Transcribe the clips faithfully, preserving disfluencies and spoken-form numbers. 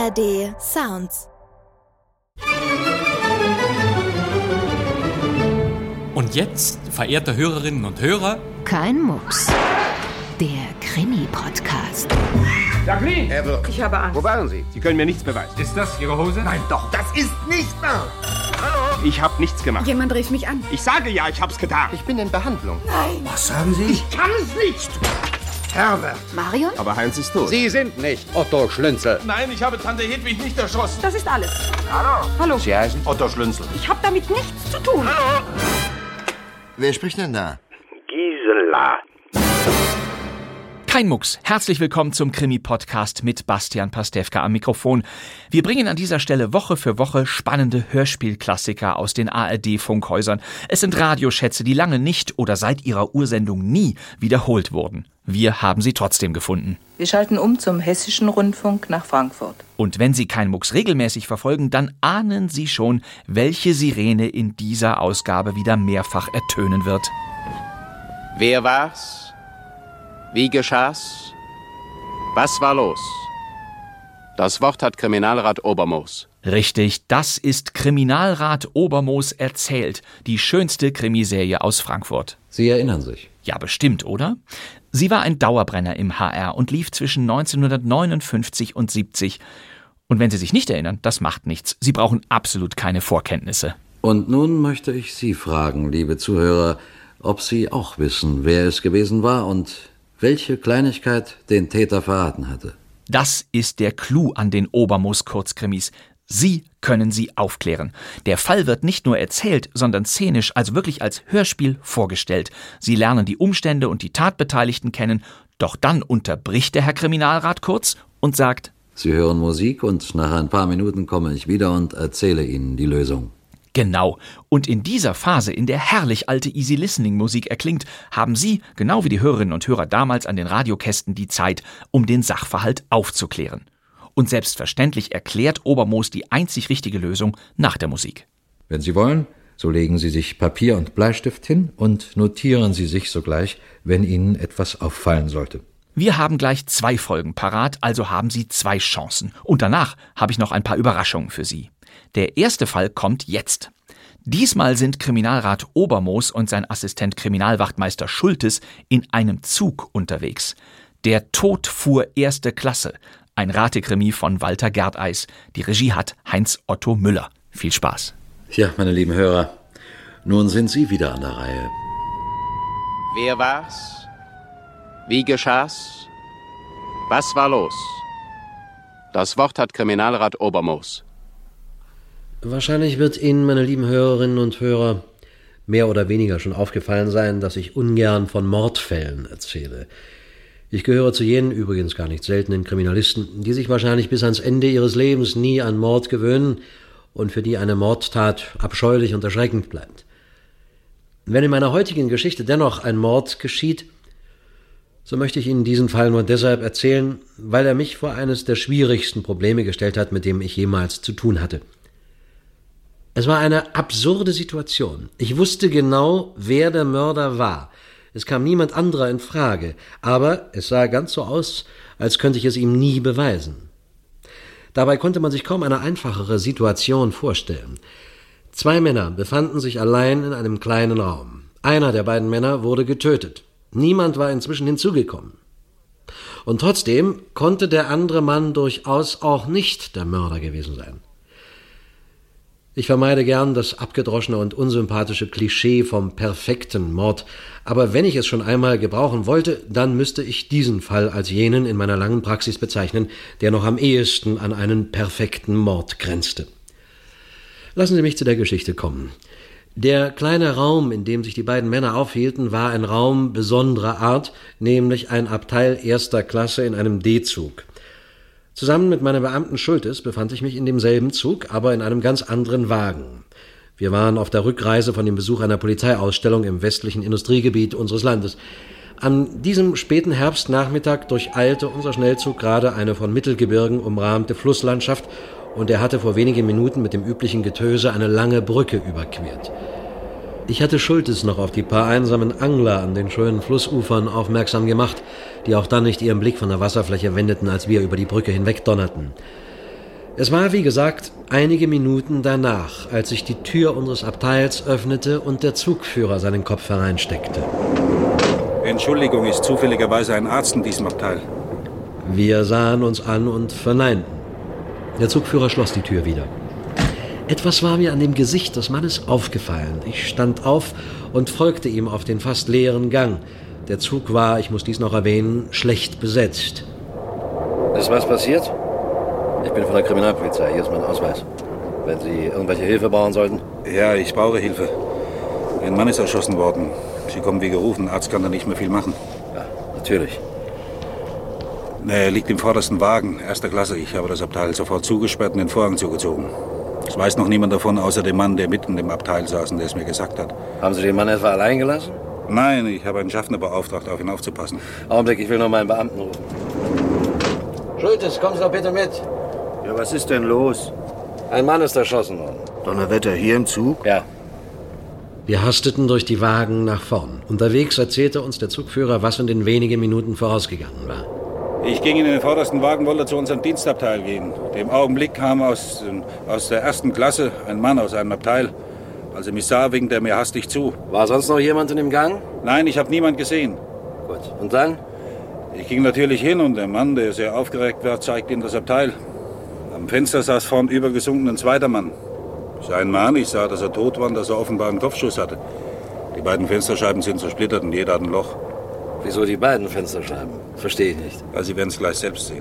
R D Sounds. Und jetzt, verehrte Hörerinnen und Hörer, kein Mucks, der Krimi-Podcast. Jacqueline! Herr Wirth. Ich habe Angst. Wo waren Sie? Sie können mir nichts beweisen. Ist das Ihre Hose? Nein, doch. Das ist nicht wahr. Hallo? Ich habe nichts gemacht. Jemand rief mich an. Ich sage ja, ich hab's getan. Ich bin in Behandlung. Nein. Was sagen Sie? Ich kann es nicht. Herbert. Marion? Aber Heinz ist tot. Sie sind nicht Otto Schlünzel. Nein, ich habe Tante Hedwig nicht erschossen. Das ist alles. Hallo? Hallo. Sie heißen Otto Schlünzel. Ich habe damit nichts zu tun. Hallo? Wer spricht denn da? Gisela. kein Mucks. Herzlich willkommen zum Krimi-Podcast mit Bastian Pastewka am Mikrofon. Wir bringen an dieser Stelle Woche für Woche spannende Hörspielklassiker aus den A R D-Funkhäusern. Es sind Radioschätze, die lange nicht oder seit ihrer Ursendung nie wiederholt wurden. Wir haben sie trotzdem gefunden. Wir schalten um zum Hessischen Rundfunk nach Frankfurt. Und wenn Sie kein Mucks regelmäßig verfolgen, dann ahnen Sie schon, welche Sirene in dieser Ausgabe wieder mehrfach ertönen wird. Wer war's? Wie geschah's? Was war los? Das Wort hat Kriminalrat Obermoos. Richtig, das ist Kriminalrat Obermoos erzählt, die schönste Krimiserie aus Frankfurt. Sie erinnern sich? Ja, bestimmt, oder? Sie war ein Dauerbrenner im H R und lief zwischen neunzehnhundertneunundfünfzig und siebzig. Und wenn Sie sich nicht erinnern, das macht nichts. Sie brauchen absolut keine Vorkenntnisse. Und nun möchte ich Sie fragen, liebe Zuhörer, ob Sie auch wissen, wer es gewesen war und welche Kleinigkeit den Täter verraten hatte. Das ist der Clou an den Obermoos-Kurzkrimis. Sie können sie aufklären. Der Fall wird nicht nur erzählt, sondern szenisch, also wirklich als Hörspiel vorgestellt. Sie lernen die Umstände und die Tatbeteiligten kennen, doch dann unterbricht der Herr Kriminalrat kurz und sagt: Sie hören Musik und nach ein paar Minuten komme ich wieder und erzähle Ihnen die Lösung. Genau. Und in dieser Phase, in der herrlich alte Easy-Listening-Musik erklingt, haben Sie, genau wie die Hörerinnen und Hörer damals an den Radiokästen, die Zeit, um den Sachverhalt aufzuklären. Und selbstverständlich erklärt Obermoos die einzig richtige Lösung nach der Musik. Wenn Sie wollen, so legen Sie sich Papier und Bleistift hin und notieren Sie sich sogleich, wenn Ihnen etwas auffallen sollte. Wir haben gleich zwei Folgen parat, also haben Sie zwei Chancen. Und danach habe ich noch ein paar Überraschungen für Sie. Der erste Fall kommt jetzt. Diesmal sind Kriminalrat Obermoos und sein Assistent Kriminalwachtmeister Schultes in einem Zug unterwegs. Der Tod fuhr erste Klasse. Ein Ratekrimi von Walter Gerdeis. Die Regie hat Heinz Otto Müller. Viel Spaß. Ja, meine lieben Hörer, nun sind Sie wieder an der Reihe. Wer war's? Wie geschah's? Was war los? Das Wort hat Kriminalrat Obermoos. Wahrscheinlich wird Ihnen, meine lieben Hörerinnen und Hörer, mehr oder weniger schon aufgefallen sein, dass ich ungern von Mordfällen erzähle. Ich gehöre zu jenen, übrigens gar nicht seltenen Kriminalisten, die sich wahrscheinlich bis ans Ende ihres Lebens nie an Mord gewöhnen und für die eine Mordtat abscheulich und erschreckend bleibt. Wenn in meiner heutigen Geschichte dennoch ein Mord geschieht, so möchte ich Ihnen diesen Fall nur deshalb erzählen, weil er mich vor eines der schwierigsten Probleme gestellt hat, mit dem ich jemals zu tun hatte. Es war eine absurde Situation. Ich wusste genau, wer der Mörder war. Es kam niemand anderer in Frage, aber es sah ganz so aus, als könnte ich es ihm nie beweisen. Dabei konnte man sich kaum eine einfachere Situation vorstellen. Zwei Männer befanden sich allein in einem kleinen Raum. Einer der beiden Männer wurde getötet. Niemand war inzwischen hinzugekommen. Und trotzdem konnte der andere Mann durchaus auch nicht der Mörder gewesen sein. Ich vermeide gern das abgedroschene und unsympathische Klischee vom perfekten Mord, aber wenn ich es schon einmal gebrauchen wollte, dann müsste ich diesen Fall als jenen in meiner langen Praxis bezeichnen, der noch am ehesten an einen perfekten Mord grenzte. Lassen Sie mich zu der Geschichte kommen. Der kleine Raum, in dem sich die beiden Männer aufhielten, war ein Raum besonderer Art, nämlich ein Abteil erster Klasse in einem D-Zug. Zusammen mit meinem Beamten Schultes befand ich mich in demselben Zug, aber in einem ganz anderen Wagen. Wir waren auf der Rückreise von dem Besuch einer Polizeiausstellung im westlichen Industriegebiet unseres Landes. An diesem späten Herbstnachmittag durcheilte unser Schnellzug gerade eine von Mittelgebirgen umrahmte Flusslandschaft und er hatte vor wenigen Minuten mit dem üblichen Getöse eine lange Brücke überquert. Ich hatte Schultes noch auf die paar einsamen Angler an den schönen Flussufern aufmerksam gemacht, die auch dann nicht ihren Blick von der Wasserfläche wendeten, als wir über die Brücke hinweg donnerten. Es war, wie gesagt, einige Minuten danach, als sich die Tür unseres Abteils öffnete und der Zugführer seinen Kopf hereinsteckte. Entschuldigung, ist zufälligerweise ein Arzt in diesem Abteil? Wir sahen uns an und verneinten. Der Zugführer schloss die Tür wieder. Etwas war mir an dem Gesicht des Mannes aufgefallen. Ich stand auf und folgte ihm auf den fast leeren Gang. Der Zug war, ich muss dies noch erwähnen, schlecht besetzt. Ist was passiert? Ich bin von der Kriminalpolizei. Hier ist mein Ausweis. Wenn Sie irgendwelche Hilfe brauchen sollten? Ja, ich brauche Hilfe. Ein Mann ist erschossen worden. Sie kommen wie gerufen. Ein Arzt kann da nicht mehr viel machen. Ja, natürlich. Er liegt im vordersten Wagen, erster Klasse. Ich habe das Abteil sofort zugesperrt und den Vorhang zugezogen. Es weiß noch niemand davon, außer dem Mann, der mitten im Abteil saß und der es mir gesagt hat. Haben Sie den Mann etwa allein gelassen? Nein, ich habe einen Schaffner beauftragt, auf ihn aufzupassen. Augenblick, ich will noch meinen Beamten rufen. Schultes, kommen Sie doch bitte mit. Ja, was ist denn los? Ein Mann ist erschossen worden. Donnerwetter, hier im Zug? Ja. Wir hasteten durch die Wagen nach vorn. Unterwegs erzählte uns der Zugführer, was in den wenigen Minuten vorausgegangen war. Ich ging in den vordersten Wagen, wollte zu unserem Dienstabteil gehen. Im Augenblick kam aus, aus der ersten Klasse ein Mann aus einem Abteil. Als er mich sah, winkte er mir hastig zu. War sonst noch jemand in dem Gang? Nein, ich habe niemand gesehen. Gut. Und dann? Ich ging natürlich hin und der Mann, der sehr aufgeregt war, zeigte in das Abteil. Am Fenster saß vorn übergesunken ein zweiter Mann. Sein Mann, ich sah, dass er tot war und dass er offenbar einen Kopfschuss hatte. Die beiden Fensterscheiben sind zersplittert und jeder hat ein Loch. Wieso die beiden Fensterscheiben? Verstehe ich nicht. Ja, Sie werden es gleich selbst sehen.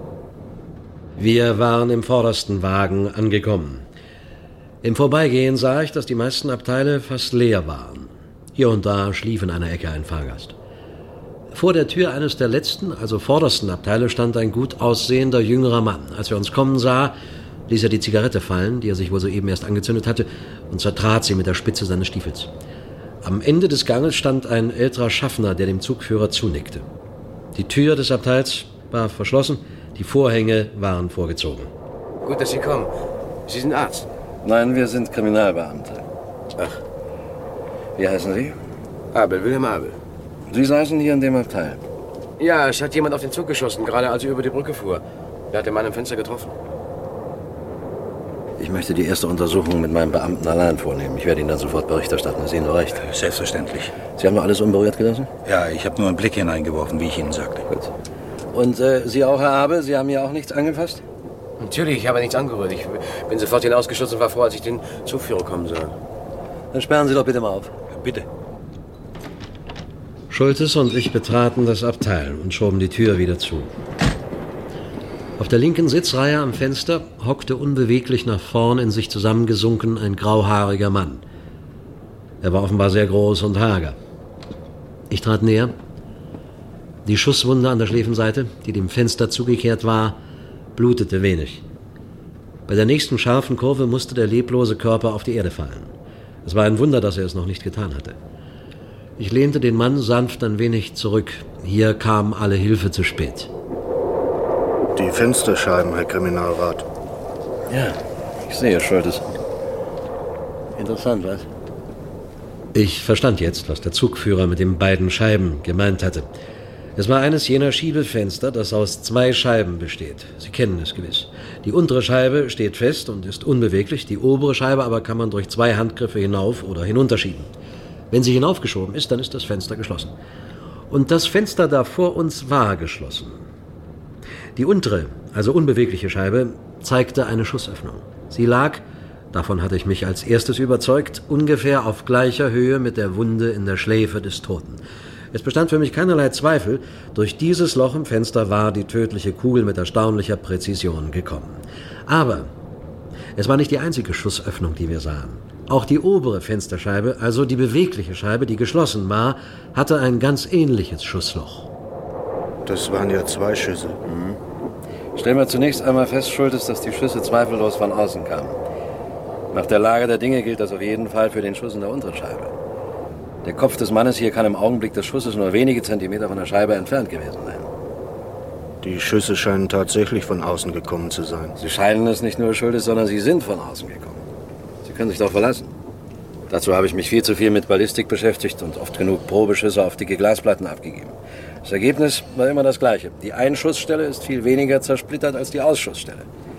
Wir waren im vordersten Wagen angekommen. Im Vorbeigehen sah ich, dass die meisten Abteile fast leer waren. Hier und da schlief in einer Ecke ein Fahrgast. Vor der Tür eines der letzten, also vordersten Abteile, stand ein gut aussehender, jüngerer Mann. Als er uns kommen sah, ließ er die Zigarette fallen, die er sich wohl soeben erst angezündet hatte, und zertrat sie mit der Spitze seines Stiefels. Am Ende des Ganges stand ein älterer Schaffner, der dem Zugführer zunickte. Die Tür des Abteils war verschlossen, die Vorhänge waren vorgezogen. Gut, dass Sie kommen. Sie sind Arzt? Nein, wir sind Kriminalbeamte. Ach. Wie heißen Sie? Abel, Wilhelm Abel. Sie saßen hier in dem Abteil? Ja, es hat jemand auf den Zug geschossen, gerade als er über die Brücke fuhr. Er hat den Mann im Fenster getroffen. Ich möchte die erste Untersuchung mit meinem Beamten allein vornehmen. Ich werde Ihnen dann sofort Bericht erstatten. Ist Ihnen so recht? Selbstverständlich. Sie haben doch alles unberührt gelassen? Ja, ich habe nur einen Blick hineingeworfen, wie ich Ihnen sagte. Gut. Und äh, Sie auch, Herr Abel? Sie haben hier auch nichts angefasst? Natürlich, ich habe nichts angerührt. Ich bin sofort hinausgestürzt und war froh, als ich den Zugführer kommen sah. Dann sperren Sie doch bitte mal auf. Bitte. Schultes und ich betraten das Abteil und schoben die Tür wieder zu. Auf der linken Sitzreihe am Fenster hockte unbeweglich nach vorn in sich zusammengesunken ein grauhaariger Mann. Er war offenbar sehr groß und hager. Ich trat näher. Die Schusswunde an der Schläfenseite, die dem Fenster zugekehrt war, blutete wenig. Bei der nächsten scharfen Kurve musste der leblose Körper auf die Erde fallen. Es war ein Wunder, dass er es noch nicht getan hatte. Ich lehnte den Mann sanft ein wenig zurück. Hier kam alle Hilfe zu spät. Die Fensterscheiben, Herr Kriminalrat. Ja, ich sehe, Schultes. Interessant, was? Ich verstand jetzt, was der Zugführer mit den beiden Scheiben gemeint hatte. Es war eines jener Schiebefenster, das aus zwei Scheiben besteht. Sie kennen es gewiss. Die untere Scheibe steht fest und ist unbeweglich, die obere Scheibe aber kann man durch zwei Handgriffe hinauf oder hinunterschieben. Wenn sie hinaufgeschoben ist, dann ist das Fenster geschlossen. Und das Fenster da vor uns war geschlossen. Die untere, also unbewegliche Scheibe, zeigte eine Schussöffnung. Sie lag, davon hatte ich mich als erstes überzeugt, ungefähr auf gleicher Höhe mit der Wunde in der Schläfe des Toten. Es bestand für mich keinerlei Zweifel, durch dieses Loch im Fenster war die tödliche Kugel mit erstaunlicher Präzision gekommen. Aber es war nicht die einzige Schussöffnung, die wir sahen. Auch die obere Fensterscheibe, also die bewegliche Scheibe, die geschlossen war, hatte ein ganz ähnliches Schussloch. Das waren ja zwei Schüsse. Mhm. Stellen wir zunächst einmal fest, Schultes, dass die Schüsse zweifellos von außen kamen. Nach der Lage der Dinge gilt das auf jeden Fall für den Schuss in der unteren Scheibe. Der Kopf des Mannes hier kann im Augenblick des Schusses nur wenige Zentimeter von der Scheibe entfernt gewesen sein. Die Schüsse scheinen tatsächlich von außen gekommen zu sein. Sie scheinen es nicht nur, Schultes, sondern sie sind von außen gekommen. Sie können sich darauf verlassen. Dazu habe ich mich viel zu viel mit Ballistik beschäftigt und oft genug Probeschüsse auf dicke Glasplatten abgegeben. Das Ergebnis war immer das gleiche. Die Einschussstelle ist viel weniger zersplittert als die Ausschussstelle.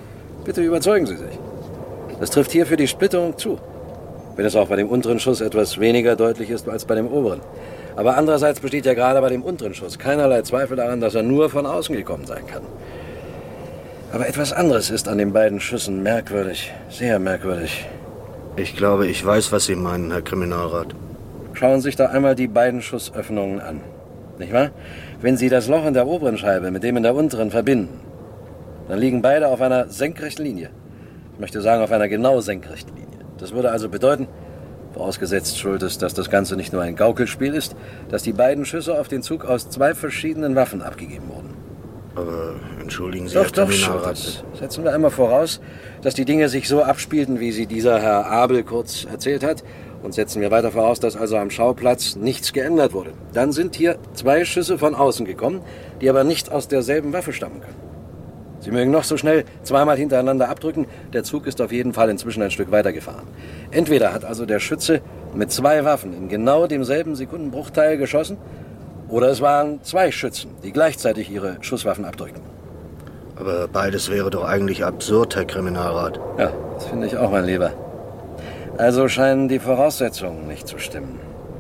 Bitte überzeugen Sie sich. Das trifft hier für die Splitterung zu. Wenn es auch bei dem unteren Schuss etwas weniger deutlich ist als bei dem oberen. Aber andererseits besteht ja gerade bei dem unteren Schuss keinerlei Zweifel daran, dass er nur von außen gekommen sein kann. Aber etwas anderes ist an den beiden Schüssen merkwürdig, sehr merkwürdig. Ich glaube, ich weiß, was Sie meinen, Herr Kriminalrat. Schauen Sie sich da einmal die beiden Schussöffnungen an. Nicht wahr? Wenn Sie das Loch in der oberen Scheibe mit dem in der unteren verbinden, dann liegen beide auf einer senkrechten Linie. Ich möchte sagen, auf einer genau senkrechten Linie. Das würde also bedeuten, vorausgesetzt schuld ist, dass das Ganze nicht nur ein Gaukelspiel ist, dass die beiden Schüsse auf den Zug aus zwei verschiedenen Waffen abgegeben wurden. Aber entschuldigen Sie, Doch, Herr doch, Kriminalrat. Schultes. Setzen wir einmal voraus, dass die Dinge sich so abspielten, wie sie dieser Herr Abel kurz erzählt hat. Und setzen wir weiter voraus, dass also am Schauplatz nichts geändert wurde. Dann sind hier zwei Schüsse von außen gekommen, die aber nicht aus derselben Waffe stammen können. Sie mögen noch so schnell zweimal hintereinander abdrücken, der Zug ist auf jeden Fall inzwischen ein Stück weitergefahren. Entweder hat also der Schütze mit zwei Waffen in genau demselben Sekundenbruchteil geschossen, oder es waren zwei Schützen, die gleichzeitig ihre Schusswaffen abdrückten. Aber beides wäre doch eigentlich absurd, Herr Kriminalrat. Ja, das finde ich auch, mein Lieber. Also scheinen die Voraussetzungen nicht zu stimmen.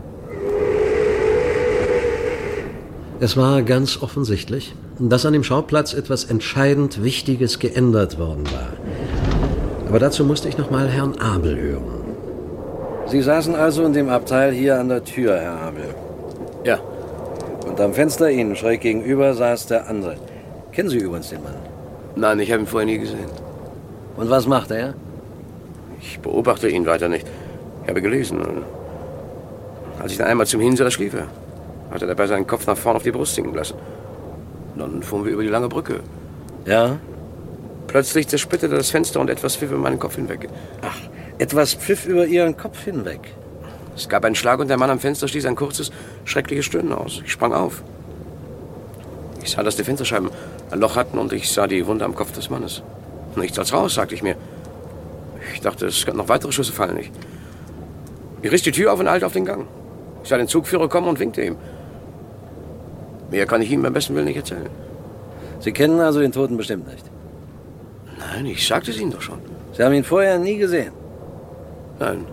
Es war ganz offensichtlich, dass an dem Schauplatz etwas entscheidend Wichtiges geändert worden war. Aber dazu musste ich noch mal Herrn Abel hören. Sie saßen also in dem Abteil hier an der Tür, Herr Abel? Ja. Und am Fenster Ihnen schräg gegenüber saß der andere. Kennen Sie übrigens den Mann? Nein, ich habe ihn vorher nie gesehen. Und was macht er? Ich beobachte ihn weiter nicht. Ich habe gelesen. Und als ich dann einmal zum Hin sah, schlief er. Hatte dabei seinen Kopf nach vorn auf die Brust sinken lassen. Dann fuhren wir über die lange Brücke. Ja? Plötzlich zersplitterte das Fenster und etwas pfiff über meinen Kopf hinweg. Ach, etwas pfiff über Ihren Kopf hinweg. Es gab einen Schlag und der Mann am Fenster stieß ein kurzes, schreckliches Stöhnen aus. Ich sprang auf. Ich sah, dass die Fensterscheiben ein Loch hatten und ich sah die Wunde am Kopf des Mannes. Nichts als raus, sagte ich mir. Ich dachte, es könnten noch weitere Schüsse fallen. Ich, ich riss die Tür auf und eilte auf den Gang. Ich sah den Zugführer kommen und winkte ihm. Mehr kann ich Ihnen beim besten Willen nicht erzählen. Sie kennen also den Toten bestimmt nicht? Nein, ich sagte es Ihnen doch schon. Sie haben ihn vorher nie gesehen? Nein.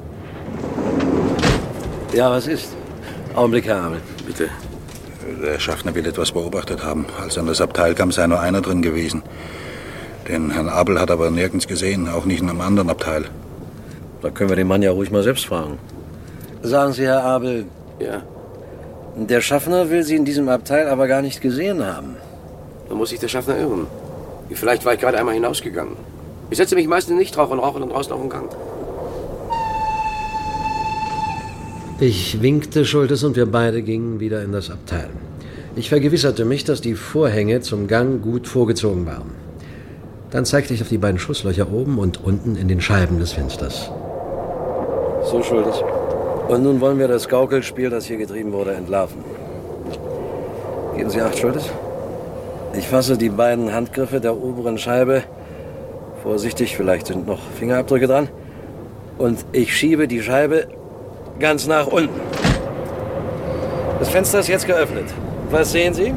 Ja, was ist? Augenblick, Herr Abel. Bitte. Der Schaffner will etwas beobachtet haben. Als er in das Abteil kam, sei nur einer drin gewesen. Den Herrn Abel hat aber nirgends gesehen, auch nicht in einem anderen Abteil. Da können wir den Mann ja ruhig mal selbst fragen. Sagen Sie, Herr Abel. Ja. Der Schaffner will Sie in diesem Abteil aber gar nicht gesehen haben. Dann muss sich der Schaffner irren. Vielleicht war ich gerade einmal hinausgegangen. Ich setze mich meistens nicht drauf und rauche dann draußen auf den Gang. Ich winkte Schultes und wir beide gingen wieder in das Abteil. Ich vergewisserte mich, dass die Vorhänge zum Gang gut vorgezogen waren. Dann zeigte ich auf die beiden Schusslöcher oben und unten in den Scheiben des Fensters. So, Schultes. Und nun wollen wir das Gaukelspiel, das hier getrieben wurde, entlarven. Geben Sie Acht, Schultes. Ich fasse die beiden Handgriffe der oberen Scheibe. Vorsichtig, vielleicht sind noch Fingerabdrücke dran. Und ich schiebe die Scheibe ganz nach unten. Das Fenster ist jetzt geöffnet. Was sehen Sie? Ja.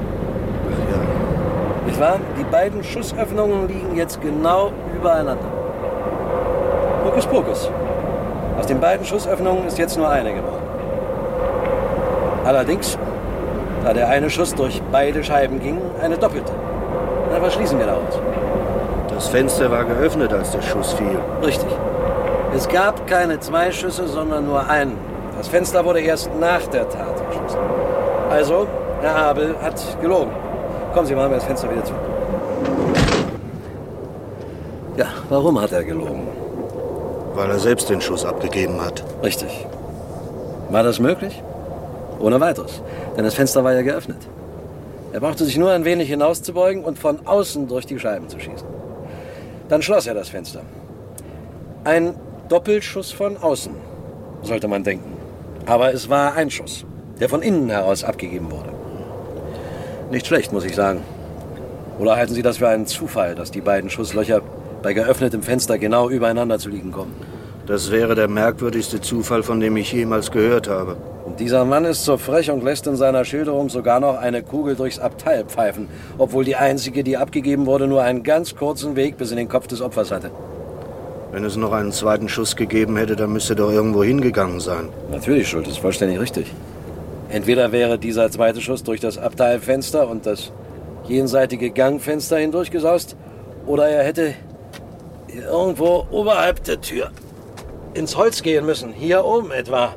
Nicht wahr? Die beiden Schussöffnungen liegen jetzt genau übereinander. Hokus pokus. Aus den beiden Schussöffnungen ist jetzt nur eine geworden. Allerdings, da der eine Schuss durch beide Scheiben ging, eine doppelte. Na, was schließen wir daraus? Das Fenster war geöffnet, als der Schuss fiel. Richtig. Es gab keine zwei Schüsse, sondern nur einen. Das Fenster wurde erst nach der Tat geschossen. Also, Herr Abel hat gelogen. Kommen Sie, machen wir das Fenster wieder zu. Ja, warum hat er gelogen? Weil er selbst den Schuss abgegeben hat. Richtig. War das möglich? Ohne weiteres. Denn das Fenster war ja geöffnet. Er brauchte sich nur ein wenig hinauszubeugen und von außen durch die Scheiben zu schießen. Dann schloss er das Fenster. Ein Doppelschuss von außen, sollte man denken. Aber es war ein Schuss, der von innen heraus abgegeben wurde. Nicht schlecht, muss ich sagen. Oder halten Sie das für einen Zufall, dass die beiden Schusslöcher bei geöffnetem Fenster genau übereinander zu liegen kommen? Das wäre der merkwürdigste Zufall, von dem ich jemals gehört habe. Und Dieser Mann ist so frech und lässt in seiner Schilderung sogar noch eine Kugel durchs Abteil pfeifen, obwohl die einzige, die abgegeben wurde, nur einen ganz kurzen Weg bis in den Kopf des Opfers hatte. Wenn es noch einen zweiten Schuss gegeben hätte, dann müsste er doch irgendwo hingegangen sein. Natürlich, Schultes, ist vollständig richtig. Entweder wäre dieser zweite Schuss durch das Abteilfenster und das jenseitige Gangfenster hindurchgesaust, oder er hätte irgendwo oberhalb der Tür ins Holz gehen müssen. Hier oben etwa.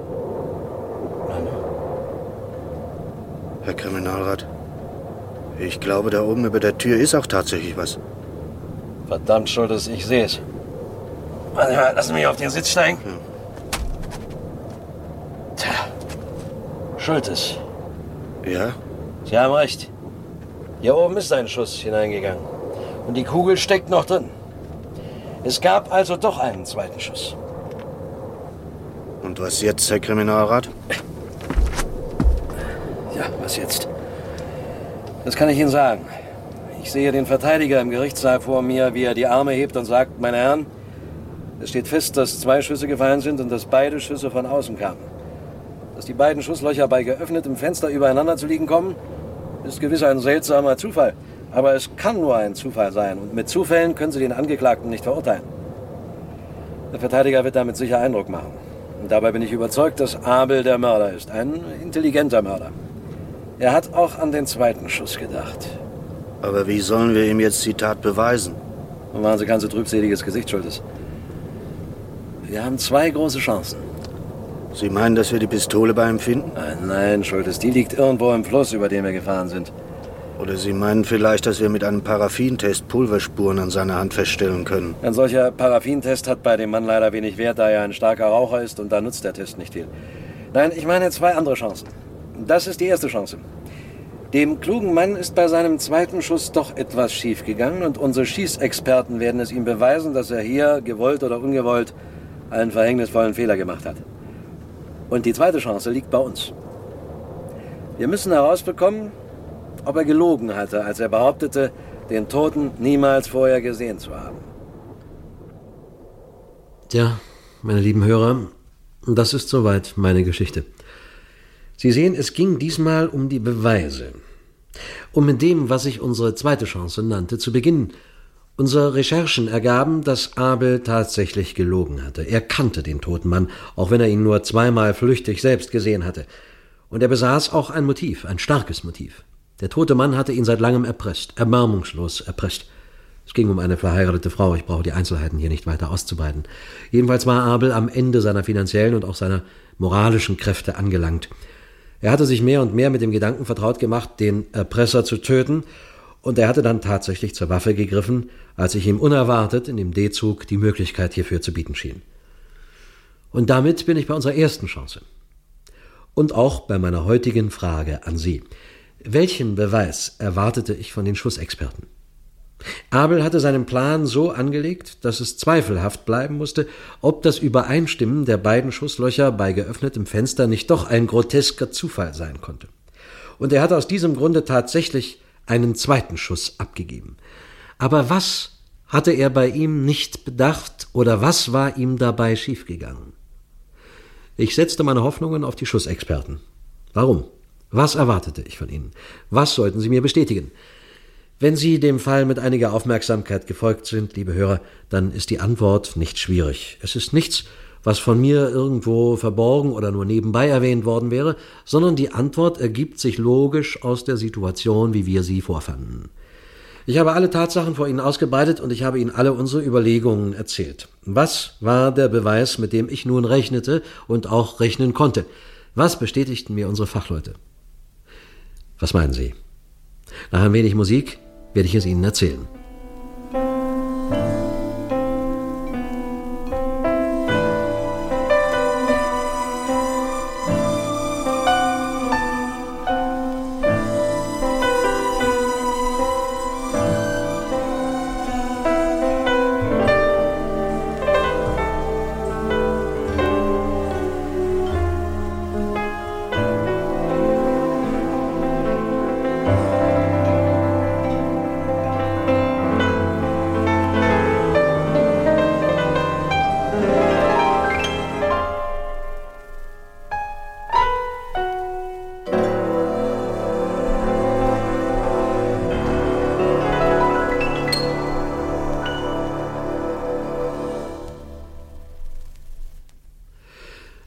Herr Kriminalrat, ich glaube, da oben über der Tür ist auch tatsächlich was. Verdammt, Schultes, ich sehe es. Warte mal, lassen Sie mich auf den Sitz steigen. Ja. Tja, Schultes. Ja? Sie haben recht. Hier oben ist ein Schuss hineingegangen. Und die Kugel steckt noch drin. Es gab also doch einen zweiten Schuss. Und was jetzt, Herr Kriminalrat? Ja, was jetzt? Das kann ich Ihnen sagen. Ich sehe den Verteidiger im Gerichtssaal vor mir, wie er die Arme hebt und sagt, meine Herren, es steht fest, dass zwei Schüsse gefallen sind und dass beide Schüsse von außen kamen. Dass die beiden Schusslöcher bei geöffnetem Fenster übereinander zu liegen kommen, ist gewiss ein seltsamer Zufall. Aber es kann nur ein Zufall sein. Und mit Zufällen können Sie den Angeklagten nicht verurteilen. Der Verteidiger wird damit sicher Eindruck machen. Und dabei bin ich überzeugt, dass Abel der Mörder ist. Ein intelligenter Mörder. Er hat auch an den zweiten Schuss gedacht. Aber wie sollen wir ihm jetzt die Tat beweisen? Nun machen Sie kein so trübseliges Gesicht, Schultes. Wir haben zwei große Chancen. Sie meinen, dass wir die Pistole bei ihm finden? Nein, nein, Schultes, die liegt irgendwo im Fluss, über den wir gefahren sind. Oder Sie meinen vielleicht, dass wir mit einem Paraffintest Pulverspuren an seiner Hand feststellen können? Ein solcher Paraffintest hat bei dem Mann leider wenig Wert, da er ein starker Raucher ist und da nutzt der Test nicht viel. Nein, ich meine zwei andere Chancen. Das ist die erste Chance. Dem klugen Mann ist bei seinem zweiten Schuss doch etwas schiefgegangen und unsere Schießexperten werden es ihm beweisen, dass er hier, gewollt oder ungewollt, einen verhängnisvollen Fehler gemacht hat. Und die zweite Chance liegt bei uns. Wir müssen herausbekommen, ob er gelogen hatte, als er behauptete, den Toten niemals vorher gesehen zu haben. Tja, meine lieben Hörer, das ist soweit meine Geschichte. Sie sehen, es ging diesmal um die Beweise. Um mit dem, was ich unsere zweite Chance nannte, zu beginnen. Unsere Recherchen ergaben, dass Abel tatsächlich gelogen hatte. Er kannte den toten Mann, auch wenn er ihn nur zweimal flüchtig selbst gesehen hatte. Und er besaß auch ein Motiv, ein starkes Motiv. Der tote Mann hatte ihn seit langem erpresst, erbarmungslos erpresst. Es ging um eine verheiratete Frau, ich brauche die Einzelheiten hier nicht weiter auszubreiten. Jedenfalls war Abel am Ende seiner finanziellen und auch seiner moralischen Kräfte angelangt. Er hatte sich mehr und mehr mit dem Gedanken vertraut gemacht, den Erpresser zu töten, und er hatte dann tatsächlich zur Waffe gegriffen, als ich ihm unerwartet in dem D-Zug die Möglichkeit hierfür zu bieten schien. Und damit bin ich bei unserer ersten Chance. Und auch bei meiner heutigen Frage an Sie. Welchen Beweis erwartete ich von den Schussexperten? Abel hatte seinen Plan so angelegt, dass es zweifelhaft bleiben musste, ob das Übereinstimmen der beiden Schusslöcher bei geöffnetem Fenster nicht doch ein grotesker Zufall sein konnte. Und er hatte aus diesem Grunde tatsächlich einen zweiten Schuss abgegeben. Aber was hatte er bei ihm nicht bedacht oder was war ihm dabei schiefgegangen? Ich setzte meine Hoffnungen auf die Schussexperten. Warum? Was erwartete ich von ihnen? Was sollten sie mir bestätigen? Wenn Sie dem Fall mit einiger Aufmerksamkeit gefolgt sind, liebe Hörer, dann ist die Antwort nicht schwierig. Es ist nichts, was von mir irgendwo verborgen oder nur nebenbei erwähnt worden wäre, sondern die Antwort ergibt sich logisch aus der Situation, wie wir sie vorfanden. Ich habe alle Tatsachen vor Ihnen ausgebreitet und ich habe Ihnen alle unsere Überlegungen erzählt. Was war der Beweis, mit dem ich nun rechnete und auch rechnen konnte? Was bestätigten mir unsere Fachleute? Was meinen Sie? Nach ein wenig Musik werde ich es Ihnen erzählen.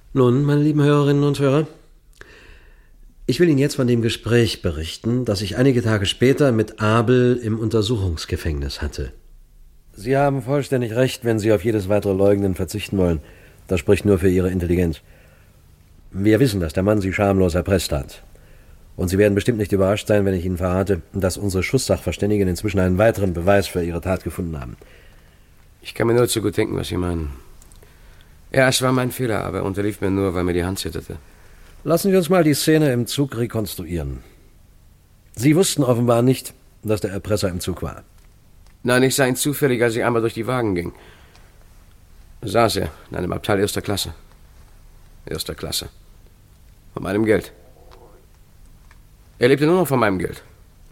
Nun, meine lieben Hörerinnen und Hörer, ich will Ihnen jetzt von dem Gespräch berichten, das ich einige Tage später mit Abel im Untersuchungsgefängnis hatte. Sie haben vollständig recht, wenn Sie auf jedes weitere Leugnen verzichten wollen. Das spricht nur für Ihre Intelligenz. Wir wissen, dass der Mann Sie schamlos erpresst hat. Und Sie werden bestimmt nicht überrascht sein, wenn ich Ihnen verrate, dass unsere Schusssachverständigen inzwischen einen weiteren Beweis für Ihre Tat gefunden haben. Ich kann mir nur zu gut denken, was Sie meinen. Ja, es war mein Fehler, aber er unterlief mir nur, weil mir die Hand zitterte. Lassen wir uns mal die Szene im Zug rekonstruieren. Sie wussten offenbar nicht, dass der Erpresser im Zug war. Nein, ich sah ihn zufällig, als ich einmal durch die Wagen ging. Da saß er in einem Abteil erster Klasse. Erster Klasse. Von meinem Geld. Er lebte nur noch von meinem Geld.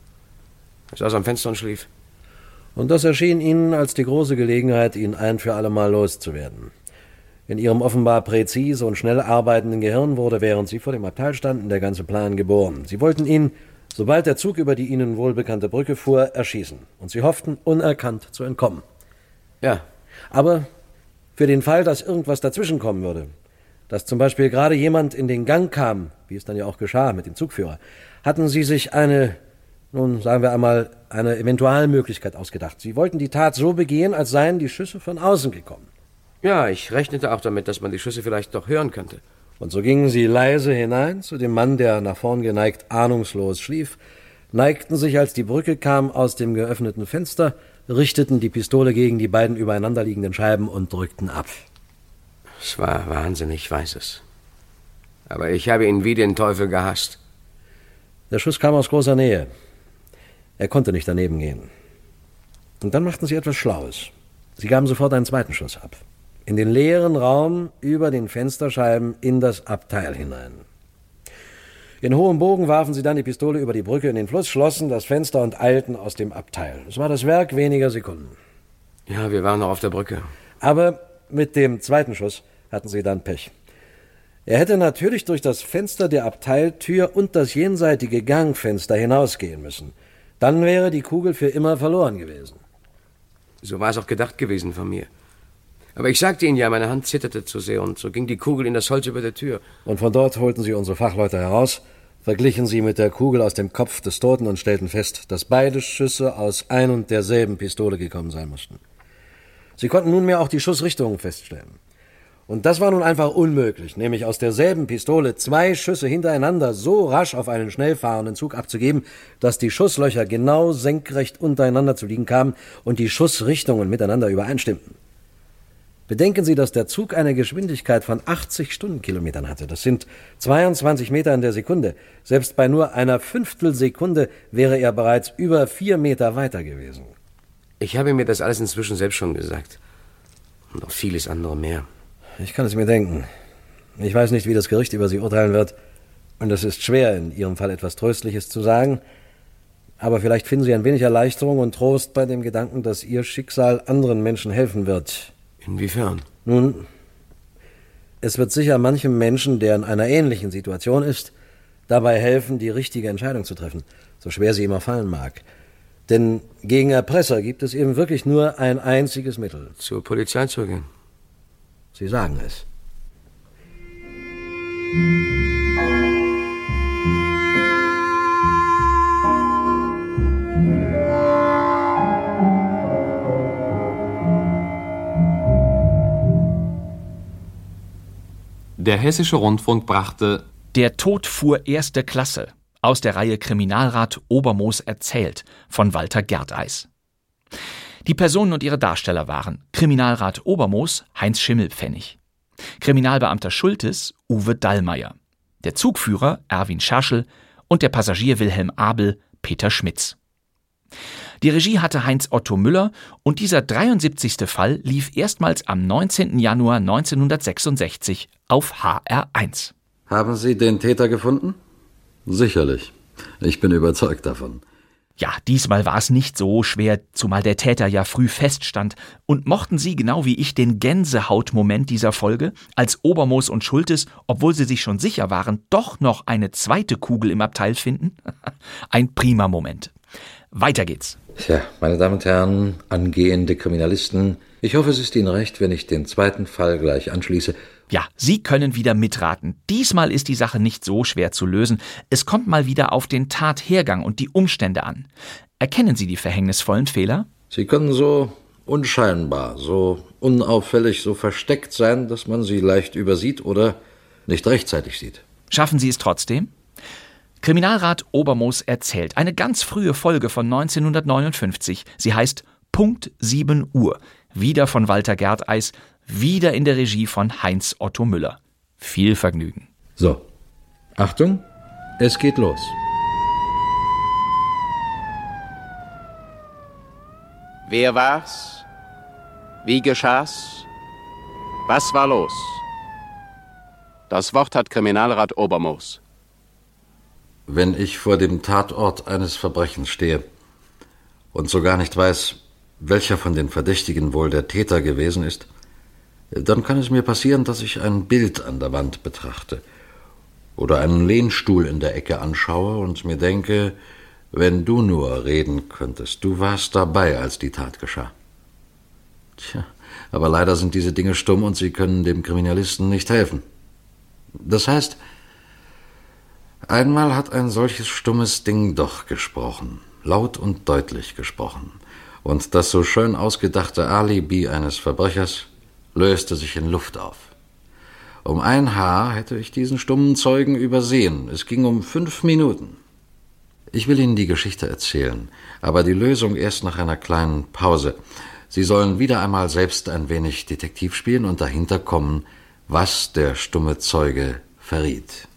Er saß am Fenster und schlief. Und das erschien Ihnen als die große Gelegenheit, ihn ein für alle Mal loszuwerden. In Ihrem offenbar präzise und schnell arbeitenden Gehirn wurde, während Sie vor dem Abteil standen, der ganze Plan geboren. Sie wollten ihn, sobald der Zug über die Ihnen wohlbekannte Brücke fuhr, erschießen. Und Sie hofften, unerkannt zu entkommen. Ja. Aber für den Fall, dass irgendwas dazwischenkommen würde, dass zum Beispiel gerade jemand in den Gang kam, wie es dann ja auch geschah mit dem Zugführer, hatten Sie sich eine, nun sagen wir einmal, eine Eventualmöglichkeit ausgedacht. Sie wollten die Tat so begehen, als seien die Schüsse von außen gekommen. Ja, ich rechnete auch damit, dass man die Schüsse vielleicht doch hören könnte. Und so gingen Sie leise hinein zu dem Mann, der nach vorn geneigt ahnungslos schlief, neigten sich, als die Brücke kam, aus dem geöffneten Fenster, richteten die Pistole gegen die beiden übereinanderliegenden Scheiben und drückten ab. Es war Wahnsinn, ich weiß es. Aber ich habe ihn wie den Teufel gehasst. Der Schuss kam aus großer Nähe. Er konnte nicht daneben gehen. Und dann machten Sie etwas Schlaues. Sie gaben sofort einen zweiten Schuss ab. In den leeren Raum über den Fensterscheiben in das Abteil hinein. In hohem Bogen warfen Sie dann die Pistole über die Brücke in den Fluss, schlossen das Fenster und eilten aus dem Abteil. Es war das Werk weniger Sekunden. Ja, wir waren noch auf der Brücke. Aber mit dem zweiten Schuss hatten Sie dann Pech. Er hätte natürlich durch das Fenster der Abteiltür und das jenseitige Gangfenster hinausgehen müssen. Dann wäre die Kugel für immer verloren gewesen. So war es auch gedacht gewesen von mir. Aber ich sagte Ihnen ja, meine Hand zitterte zu sehr und so ging die Kugel in das Holz über der Tür. Und von dort holten Sie unsere Fachleute heraus, verglichen sie mit der Kugel aus dem Kopf des Toten und stellten fest, dass beide Schüsse aus ein und derselben Pistole gekommen sein mussten. Sie konnten nunmehr auch die Schussrichtungen feststellen. Und das war nun einfach unmöglich, nämlich aus derselben Pistole zwei Schüsse hintereinander so rasch auf einen schnell fahrenden Zug abzugeben, dass die Schusslöcher genau senkrecht untereinander zu liegen kamen und die Schussrichtungen miteinander übereinstimmten. Bedenken Sie, dass der Zug eine Geschwindigkeit von achtzig Stundenkilometern hatte. Das sind zweiundzwanzig Meter in der Sekunde. Selbst bei nur einer Fünftelsekunde wäre er bereits über vier Meter weiter gewesen. Ich habe mir das alles inzwischen selbst schon gesagt. Und noch vieles andere mehr. Ich kann es mir denken. Ich weiß nicht, wie das Gericht über Sie urteilen wird. Und es ist schwer, in Ihrem Fall etwas Tröstliches zu sagen. Aber vielleicht finden Sie ein wenig Erleichterung und Trost bei dem Gedanken, dass Ihr Schicksal anderen Menschen helfen wird. Inwiefern? Nun, es wird sicher manchem Menschen, der in einer ähnlichen Situation ist, dabei helfen, die richtige Entscheidung zu treffen, so schwer sie ihm auch fallen mag. Denn gegen Erpresser gibt es eben wirklich nur ein einziges Mittel. Zur Polizei zu gehen. Sie sagen es. Der Hessische Rundfunk brachte Der Tod fuhr erste Klasse aus der Reihe Kriminalrat Obermoos erzählt von Walter Gerdeis. Die Personen und ihre Darsteller waren Kriminalrat Obermoos Heinz Schimmelpfennig, Kriminalbeamter Schultes Uwe Dallmayr, der Zugführer Erwin Scherschel und der Passagier Wilhelm Abel Peter Schmitz. Die Regie hatte Heinz Otto Müller und dieser dreiundsiebzigste Fall lief erstmals am neunzehnten Januar neunzehnhundertsechsundsechzig auf H R eins. Haben Sie den Täter gefunden? Sicherlich. Ich bin überzeugt davon. Ja, diesmal war es nicht so schwer, zumal der Täter ja früh feststand. Und mochten Sie genau wie ich den Gänsehautmoment dieser Folge, als Obermoos und Schultes, obwohl sie sich schon sicher waren, doch noch eine zweite Kugel im Abteil finden? Ein prima Moment. Weiter geht's. Tja, meine Damen und Herren, angehende Kriminalisten, ich hoffe, es ist Ihnen recht, wenn ich den zweiten Fall gleich anschließe Ja, Sie können wieder mitraten. Diesmal ist die Sache nicht so schwer zu lösen. Es kommt mal wieder auf den Tathergang und die Umstände an. Erkennen Sie die verhängnisvollen Fehler? Sie können so unscheinbar, so unauffällig, so versteckt sein, dass man sie leicht übersieht oder nicht rechtzeitig sieht. Schaffen Sie es trotzdem? Kriminalrat Obermoos erzählt. Eine ganz frühe Folge von neunzehnhundertneunundfünfzig. Sie heißt Punkt sieben Uhr. Wieder von Walter Gerteis, wieder in der Regie von Heinz Otto Müller. Viel Vergnügen. So, Achtung, es geht los. Wer war's? Wie geschah's? Was war los? Das Wort hat Kriminalrat Obermoos. Wenn ich vor dem Tatort eines Verbrechens stehe und so gar nicht weiß, welcher von den Verdächtigen wohl der Täter gewesen ist, dann kann es mir passieren, dass ich ein Bild an der Wand betrachte oder einen Lehnstuhl in der Ecke anschaue und mir denke, wenn du nur reden könntest, du warst dabei, als die Tat geschah. Tja, aber leider sind diese Dinge stumm und sie können dem Kriminalisten nicht helfen. Das heißt, einmal hat ein solches stummes Ding doch gesprochen, laut und deutlich gesprochen. Und das so schön ausgedachte Alibi eines Verbrechers löste sich in Luft auf. Um ein Haar hätte ich diesen stummen Zeugen übersehen. Es ging um fünf Minuten. Ich will Ihnen die Geschichte erzählen, aber die Lösung erst nach einer kleinen Pause. Sie sollen wieder einmal selbst ein wenig Detektiv spielen und dahinter kommen, was der stumme Zeuge verriet.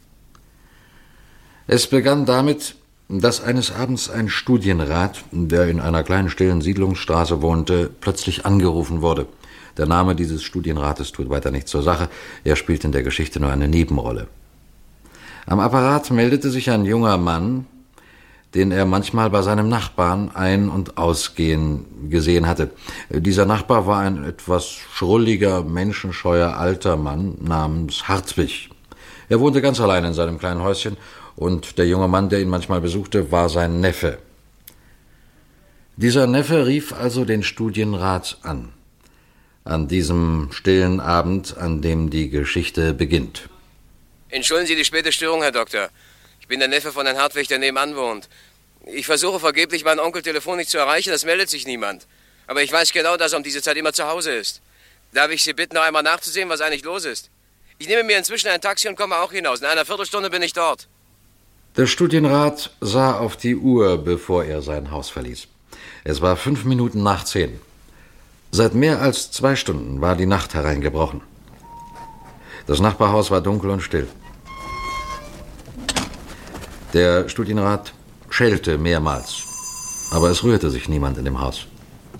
Es begann damit, dass eines Abends ein Studienrat, der in einer kleinen stillen Siedlungsstraße wohnte, plötzlich angerufen wurde. Der Name dieses Studienrates tut weiter nichts zur Sache, er spielt in der Geschichte nur eine Nebenrolle. Am Apparat meldete sich ein junger Mann, den er manchmal bei seinem Nachbarn ein- und ausgehen gesehen hatte. Dieser Nachbar war ein etwas schrulliger, menschenscheuer alter Mann namens Hartwig. Er wohnte ganz allein in seinem kleinen Häuschen und der junge Mann, der ihn manchmal besuchte, war sein Neffe. Dieser Neffe rief also den Studienrat an. An diesem stillen Abend, an dem die Geschichte beginnt. Entschuldigen Sie die späte Störung, Herr Doktor. Ich bin der Neffe von Herrn Hartwig, der nebenan wohnt. Ich versuche vergeblich, meinen Onkel telefonisch zu erreichen, es meldet sich niemand. Aber ich weiß genau, dass er um diese Zeit immer zu Hause ist. Darf ich Sie bitten, noch einmal nachzusehen, was eigentlich los ist? Ich nehme mir inzwischen ein Taxi und komme auch hinaus. In einer Viertelstunde bin ich dort. Der Studienrat sah auf die Uhr, bevor er sein Haus verließ. Es war fünf Minuten nach zehn. Seit mehr als zwei Stunden war die Nacht hereingebrochen. Das Nachbarhaus war dunkel und still. Der Studienrat schellte mehrmals, aber es rührte sich niemand in dem Haus.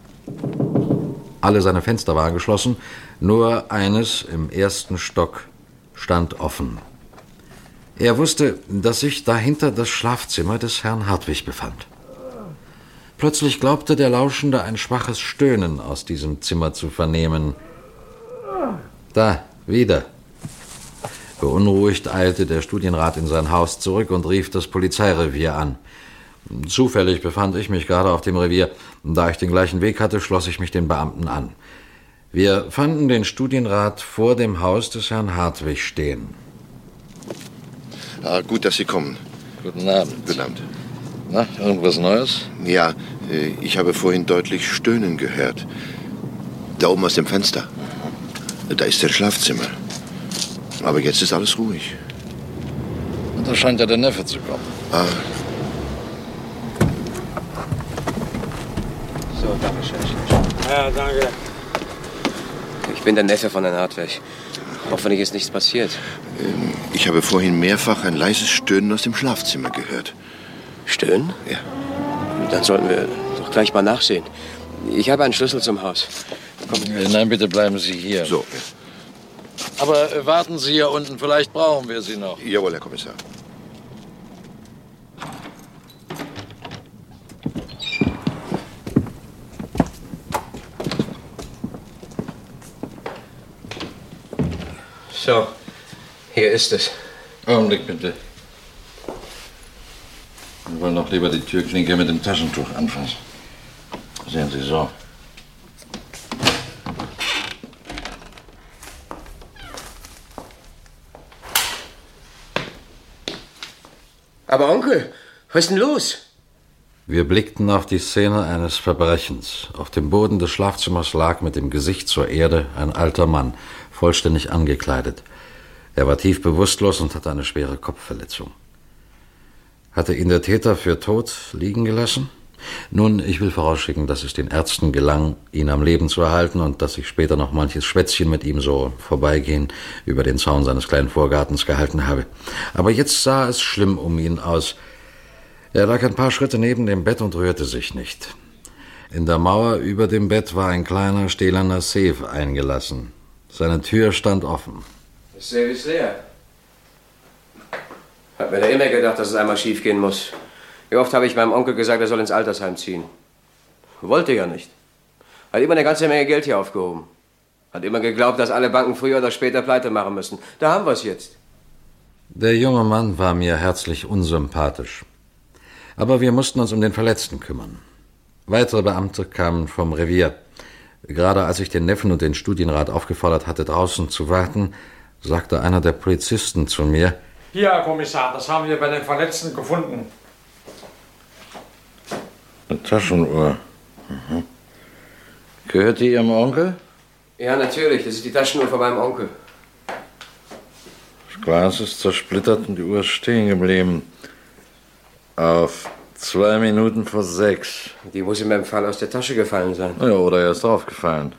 Alle seine Fenster waren geschlossen, nur eines im ersten Stock stand offen. Er wusste, dass sich dahinter das Schlafzimmer des Herrn Hartwig befand. Plötzlich glaubte der Lauschende ein schwaches Stöhnen aus diesem Zimmer zu vernehmen. Da, wieder. Beunruhigt eilte der Studienrat in sein Haus zurück und rief das Polizeirevier an. Zufällig befand ich mich gerade auf dem Revier. Da ich den gleichen Weg hatte, schloss ich mich den Beamten an. Wir fanden den Studienrat vor dem Haus des Herrn Hartwig stehen. Ah, gut, dass Sie kommen. Guten Abend. Guten Abend. Na, irgendwas Neues? Ja, ich habe vorhin deutlich Stöhnen gehört. Da oben aus dem Fenster. Da ist das Schlafzimmer. Aber jetzt ist alles ruhig. Und da scheint ja der Neffe zu kommen. Ah. So, danke schön. Ja, danke. Ich bin der Neffe von Herrn Hartwig. Hoffentlich ist nichts passiert. Ich habe vorhin mehrfach ein leises Stöhnen aus dem Schlafzimmer gehört. Stöhnen? Ja. Dann sollten wir doch gleich mal nachsehen. Ich habe einen Schlüssel zum Haus. Komm. Nein, bitte bleiben Sie hier. So. Aber äh, warten Sie hier unten, vielleicht brauchen wir Sie noch. Jawohl, Herr Kommissar. So, hier ist es. Augenblick bitte. Wir wollen doch lieber die Türklinke mit dem Taschentuch anfassen. Sehen Sie so. Aber Onkel, was ist denn los? Wir blickten auf die Szene eines Verbrechens. Auf dem Boden des Schlafzimmers lag mit dem Gesicht zur Erde ein alter Mann, vollständig angekleidet. Er war tief bewusstlos und hatte eine schwere Kopfverletzung. Hatte ihn der Täter für tot liegen gelassen? Nun, ich will vorausschicken, dass es den Ärzten gelang, ihn am Leben zu erhalten und dass ich später noch manches Schwätzchen mit ihm so vorbeigehen über den Zaun seines kleinen Vorgartens gehalten habe. Aber jetzt sah es schlimm um ihn aus. Er lag ein paar Schritte neben dem Bett und rührte sich nicht. In der Mauer über dem Bett war ein kleiner stählerner Safe eingelassen. Seine Tür stand offen. Das Safe ist leer. Hab mir da immer gedacht, dass es einmal schief gehen muss. Wie oft habe ich meinem Onkel gesagt, er soll ins Altersheim ziehen. Wollte ja nicht. Hat immer eine ganze Menge Geld hier aufgehoben. Hat immer geglaubt, dass alle Banken früher oder später pleite machen müssen. Da haben wir es jetzt. Der junge Mann war mir herzlich unsympathisch. Aber wir mussten uns um den Verletzten kümmern. Weitere Beamte kamen vom Revier. Gerade als ich den Neffen und den Studienrat aufgefordert hatte, draußen zu warten, sagte einer der Polizisten zu mir: Hier, Herr Kommissar, das haben wir bei den Verletzten gefunden. Eine Taschenuhr. Mhm. Gehört die Ihrem Onkel? Ja, natürlich. Das ist die Taschenuhr von meinem Onkel. Das Glas ist zersplittert und die Uhr ist stehen geblieben. Auf zwei Minuten vor sechs. Die muss in meinem Fall aus der Tasche gefallen sein. Ja, oder er ist draufgefallen.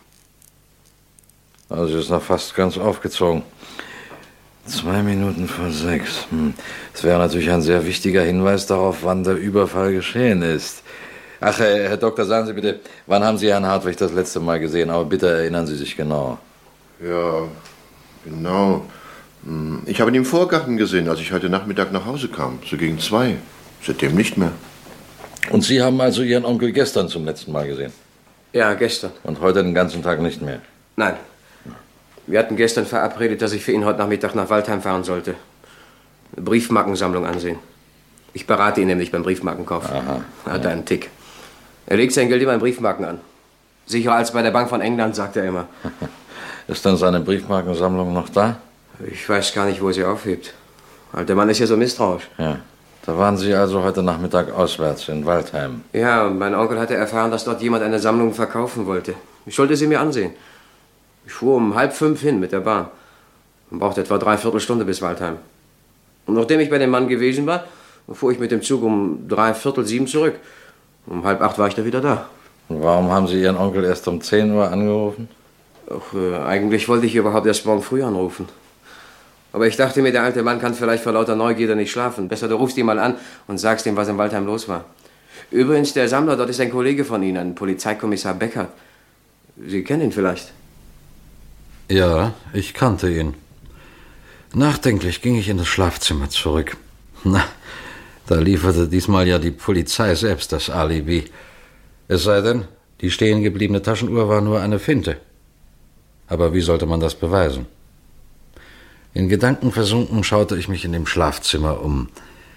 Also sie ist noch fast ganz aufgezogen. Zwei Minuten vor sechs. Hm. Das wäre natürlich ein sehr wichtiger Hinweis darauf, wann der Überfall geschehen ist. Ach, Herr Doktor, sagen Sie bitte, wann haben Sie Herrn Hartwig das letzte Mal gesehen? Aber bitte erinnern Sie sich genau. Ja, genau. Ich habe ihn im Vorgarten gesehen, als ich heute Nachmittag nach Hause kam. So gegen zwei. Seitdem nicht mehr. Und Sie haben also Ihren Onkel gestern zum letzten Mal gesehen? Ja, gestern. Und heute den ganzen Tag nicht mehr? Nein. Wir hatten gestern verabredet, dass ich für ihn heute Nachmittag nach Waldheim fahren sollte. Eine Briefmarkensammlung ansehen. Ich berate ihn nämlich beim Briefmarkenkauf. Aha. Er hat einen Tick. Er legt sein Geld immer in Briefmarken an. Sicherer als bei der Bank von England, sagt er immer. Ist dann seine Briefmarkensammlung noch da? Ich weiß gar nicht, wo sie aufhebt. Alter Mann ist ja so misstrauisch. Ja. Da waren Sie also heute Nachmittag auswärts in Waldheim? Ja, und mein Onkel hatte erfahren, dass dort jemand eine Sammlung verkaufen wollte. Ich sollte sie mir ansehen. Ich fuhr um halb fünf hin mit der Bahn und brauchte etwa dreiviertel Stunde bis Waldheim. Und nachdem ich bei dem Mann gewesen war, fuhr ich mit dem Zug um dreiviertel sieben zurück. Um halb acht war ich da wieder da. Und warum haben Sie Ihren Onkel erst um zehn Uhr angerufen? Ach, äh, eigentlich wollte ich überhaupt erst morgen früh anrufen. Aber ich dachte mir, der alte Mann kann vielleicht vor lauter Neugierde nicht schlafen. Besser, du rufst ihn mal an und sagst ihm, was in Waldheim los war. Übrigens, der Sammler dort ist ein Kollege von Ihnen, ein Polizeikommissar Beckert. Sie kennen ihn vielleicht. Ja, ich kannte ihn. Nachdenklich ging ich in das Schlafzimmer zurück. Na, da lieferte diesmal ja die Polizei selbst das Alibi. Es sei denn, die stehen gebliebene Taschenuhr war nur eine Finte. Aber wie sollte man das beweisen? In Gedanken versunken schaute ich mich in dem Schlafzimmer um.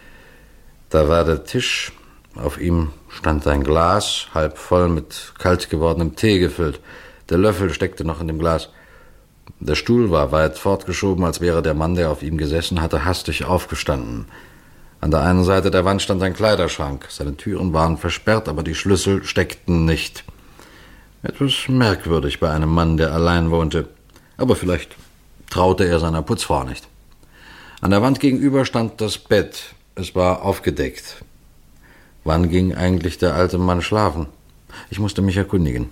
Da war der Tisch, auf ihm stand ein Glas, halb voll mit kalt gewordenem Tee gefüllt. Der Löffel steckte noch in dem Glas. Der Stuhl war weit fortgeschoben, als wäre der Mann, der auf ihm gesessen hatte, hastig aufgestanden. An der einen Seite der Wand stand ein Kleiderschrank. Seine Türen waren versperrt, aber die Schlüssel steckten nicht. Etwas merkwürdig bei einem Mann, der allein wohnte. Aber vielleicht traute er seiner Putzfrau nicht. An der Wand gegenüber stand das Bett. Es war aufgedeckt. Wann ging eigentlich der alte Mann schlafen? Ich musste mich erkundigen.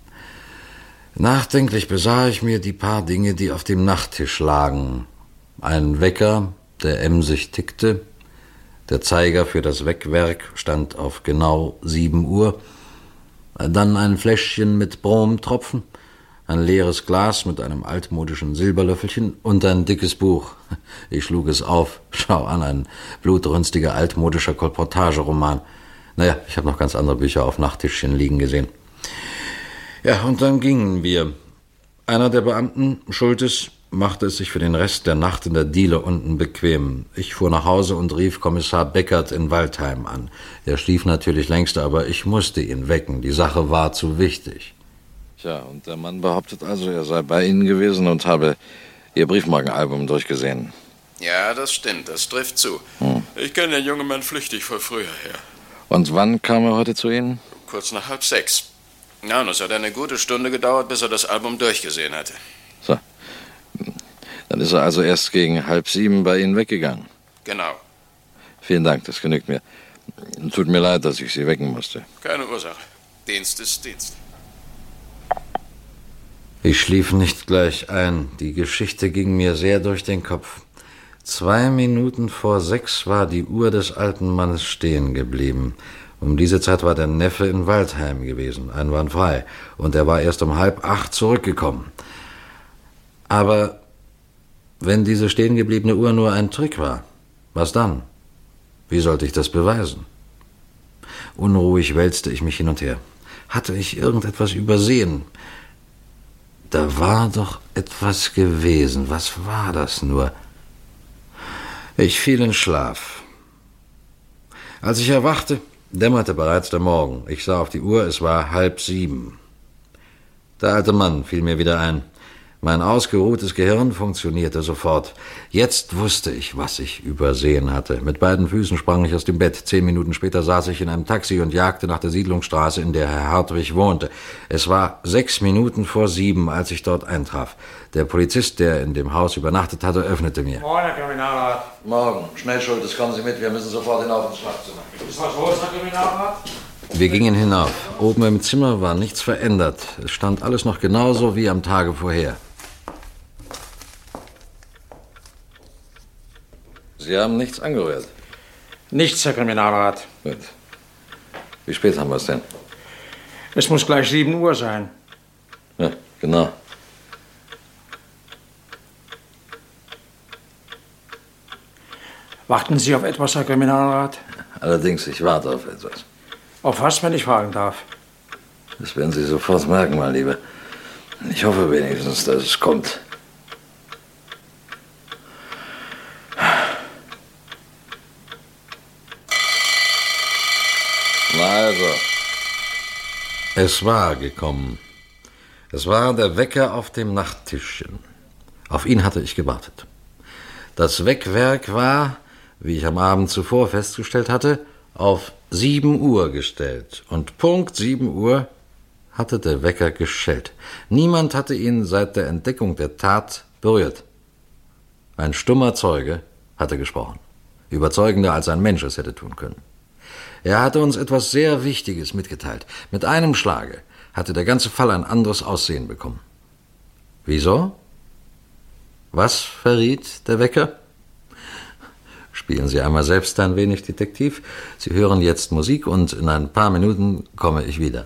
Nachdenklich besah ich mir die paar Dinge, die auf dem Nachttisch lagen. Ein Wecker, der emsig tickte. Der Zeiger für das Weckwerk stand auf genau sieben Uhr. Dann ein Fläschchen mit Bromtropfen, ein leeres Glas mit einem altmodischen Silberlöffelchen und ein dickes Buch. Ich schlug es auf. Schau an, ein blutrünstiger altmodischer Kolportageroman. Naja, ich habe noch ganz andere Bücher auf Nachttischchen liegen gesehen. Ja, und dann gingen wir. Einer der Beamten, Schultes, machte es sich für den Rest der Nacht in der Diele unten bequem. Ich fuhr nach Hause und rief Kommissar Beckert in Waldheim an. Er schlief natürlich längst, aber ich musste ihn wecken. Die Sache war zu wichtig. Tja, und der Mann behauptet also, er sei bei Ihnen gewesen und habe Ihr Briefmarkenalbum durchgesehen. Ja, das stimmt, das trifft zu. Hm. Ich kenne den jungen Mann flüchtig von früher her. Und wann kam er heute zu Ihnen? Kurz nach halb sechs. Ja, und es hat eine gute Stunde gedauert, bis er das Album durchgesehen hatte. So. Dann ist er also erst gegen halb sieben bei Ihnen weggegangen. Genau. Vielen Dank, das genügt mir. Tut mir leid, dass ich Sie wecken musste. Keine Ursache. Dienst ist Dienst. Ich schlief nicht gleich ein. Die Geschichte ging mir sehr durch den Kopf. Zwei Minuten vor sechs war die Uhr des alten Mannes stehen geblieben. Um diese Zeit war der Neffe in Waldheim gewesen, einwandfrei. Und er war erst um halb acht zurückgekommen. Aber wenn diese stehengebliebene Uhr nur ein Trick war, was dann? Wie sollte ich das beweisen? Unruhig wälzte ich mich hin und her. Hatte ich irgendetwas übersehen? Da war doch etwas gewesen. Was war das nur? Ich fiel in Schlaf. Als ich erwachte, dämmerte bereits der Morgen. Ich sah auf die Uhr, es war halb sieben. Der alte Mann fiel mir wieder ein. Mein ausgeruhtes Gehirn funktionierte sofort. Jetzt wusste ich, was ich übersehen hatte. Mit beiden Füßen sprang ich aus dem Bett. Zehn Minuten später saß ich in einem Taxi und jagte nach der Siedlungsstraße, in der Herr Hartwig wohnte. Es war sechs Minuten vor sieben, als ich dort eintraf. Der Polizist, der in dem Haus übernachtet hatte, öffnete mir. Moin, Herr Kriminalrat. Morgen. Schnellschultes, kommen Sie mit. Wir müssen sofort hinauf ins Schlafzimmer. Ist was los, Herr Kriminalrat? Wir gingen hinauf. Oben im Zimmer war nichts verändert. Es stand alles noch genauso wie am Tage vorher. Sie haben nichts angerührt? Nichts, Herr Kriminalrat. Gut. Wie spät haben wir es denn? Es muss gleich sieben Uhr sein. Ja, genau. Warten Sie auf etwas, Herr Kriminalrat? Allerdings, ich warte auf etwas. Auf was, wenn ich fragen darf? Das werden Sie sofort merken, mein Lieber. Ich hoffe wenigstens, dass es kommt. Also, es war gekommen. Es war der Wecker auf dem Nachttischchen. Auf ihn hatte ich gewartet. Das Weckwerk war, wie ich am Abend zuvor festgestellt hatte, auf sieben Uhr gestellt. Und Punkt sieben Uhr hatte der Wecker geschellt. Niemand hatte ihn seit der Entdeckung der Tat berührt. Ein stummer Zeuge hatte gesprochen. Überzeugender, als ein Mensch es hätte tun können. Er hatte uns etwas sehr Wichtiges mitgeteilt. Mit einem Schlage hatte der ganze Fall ein anderes Aussehen bekommen. Wieso? Was verriet der Wecker? Spielen Sie einmal selbst ein wenig Detektiv. Sie hören jetzt Musik und in ein paar Minuten komme ich wieder.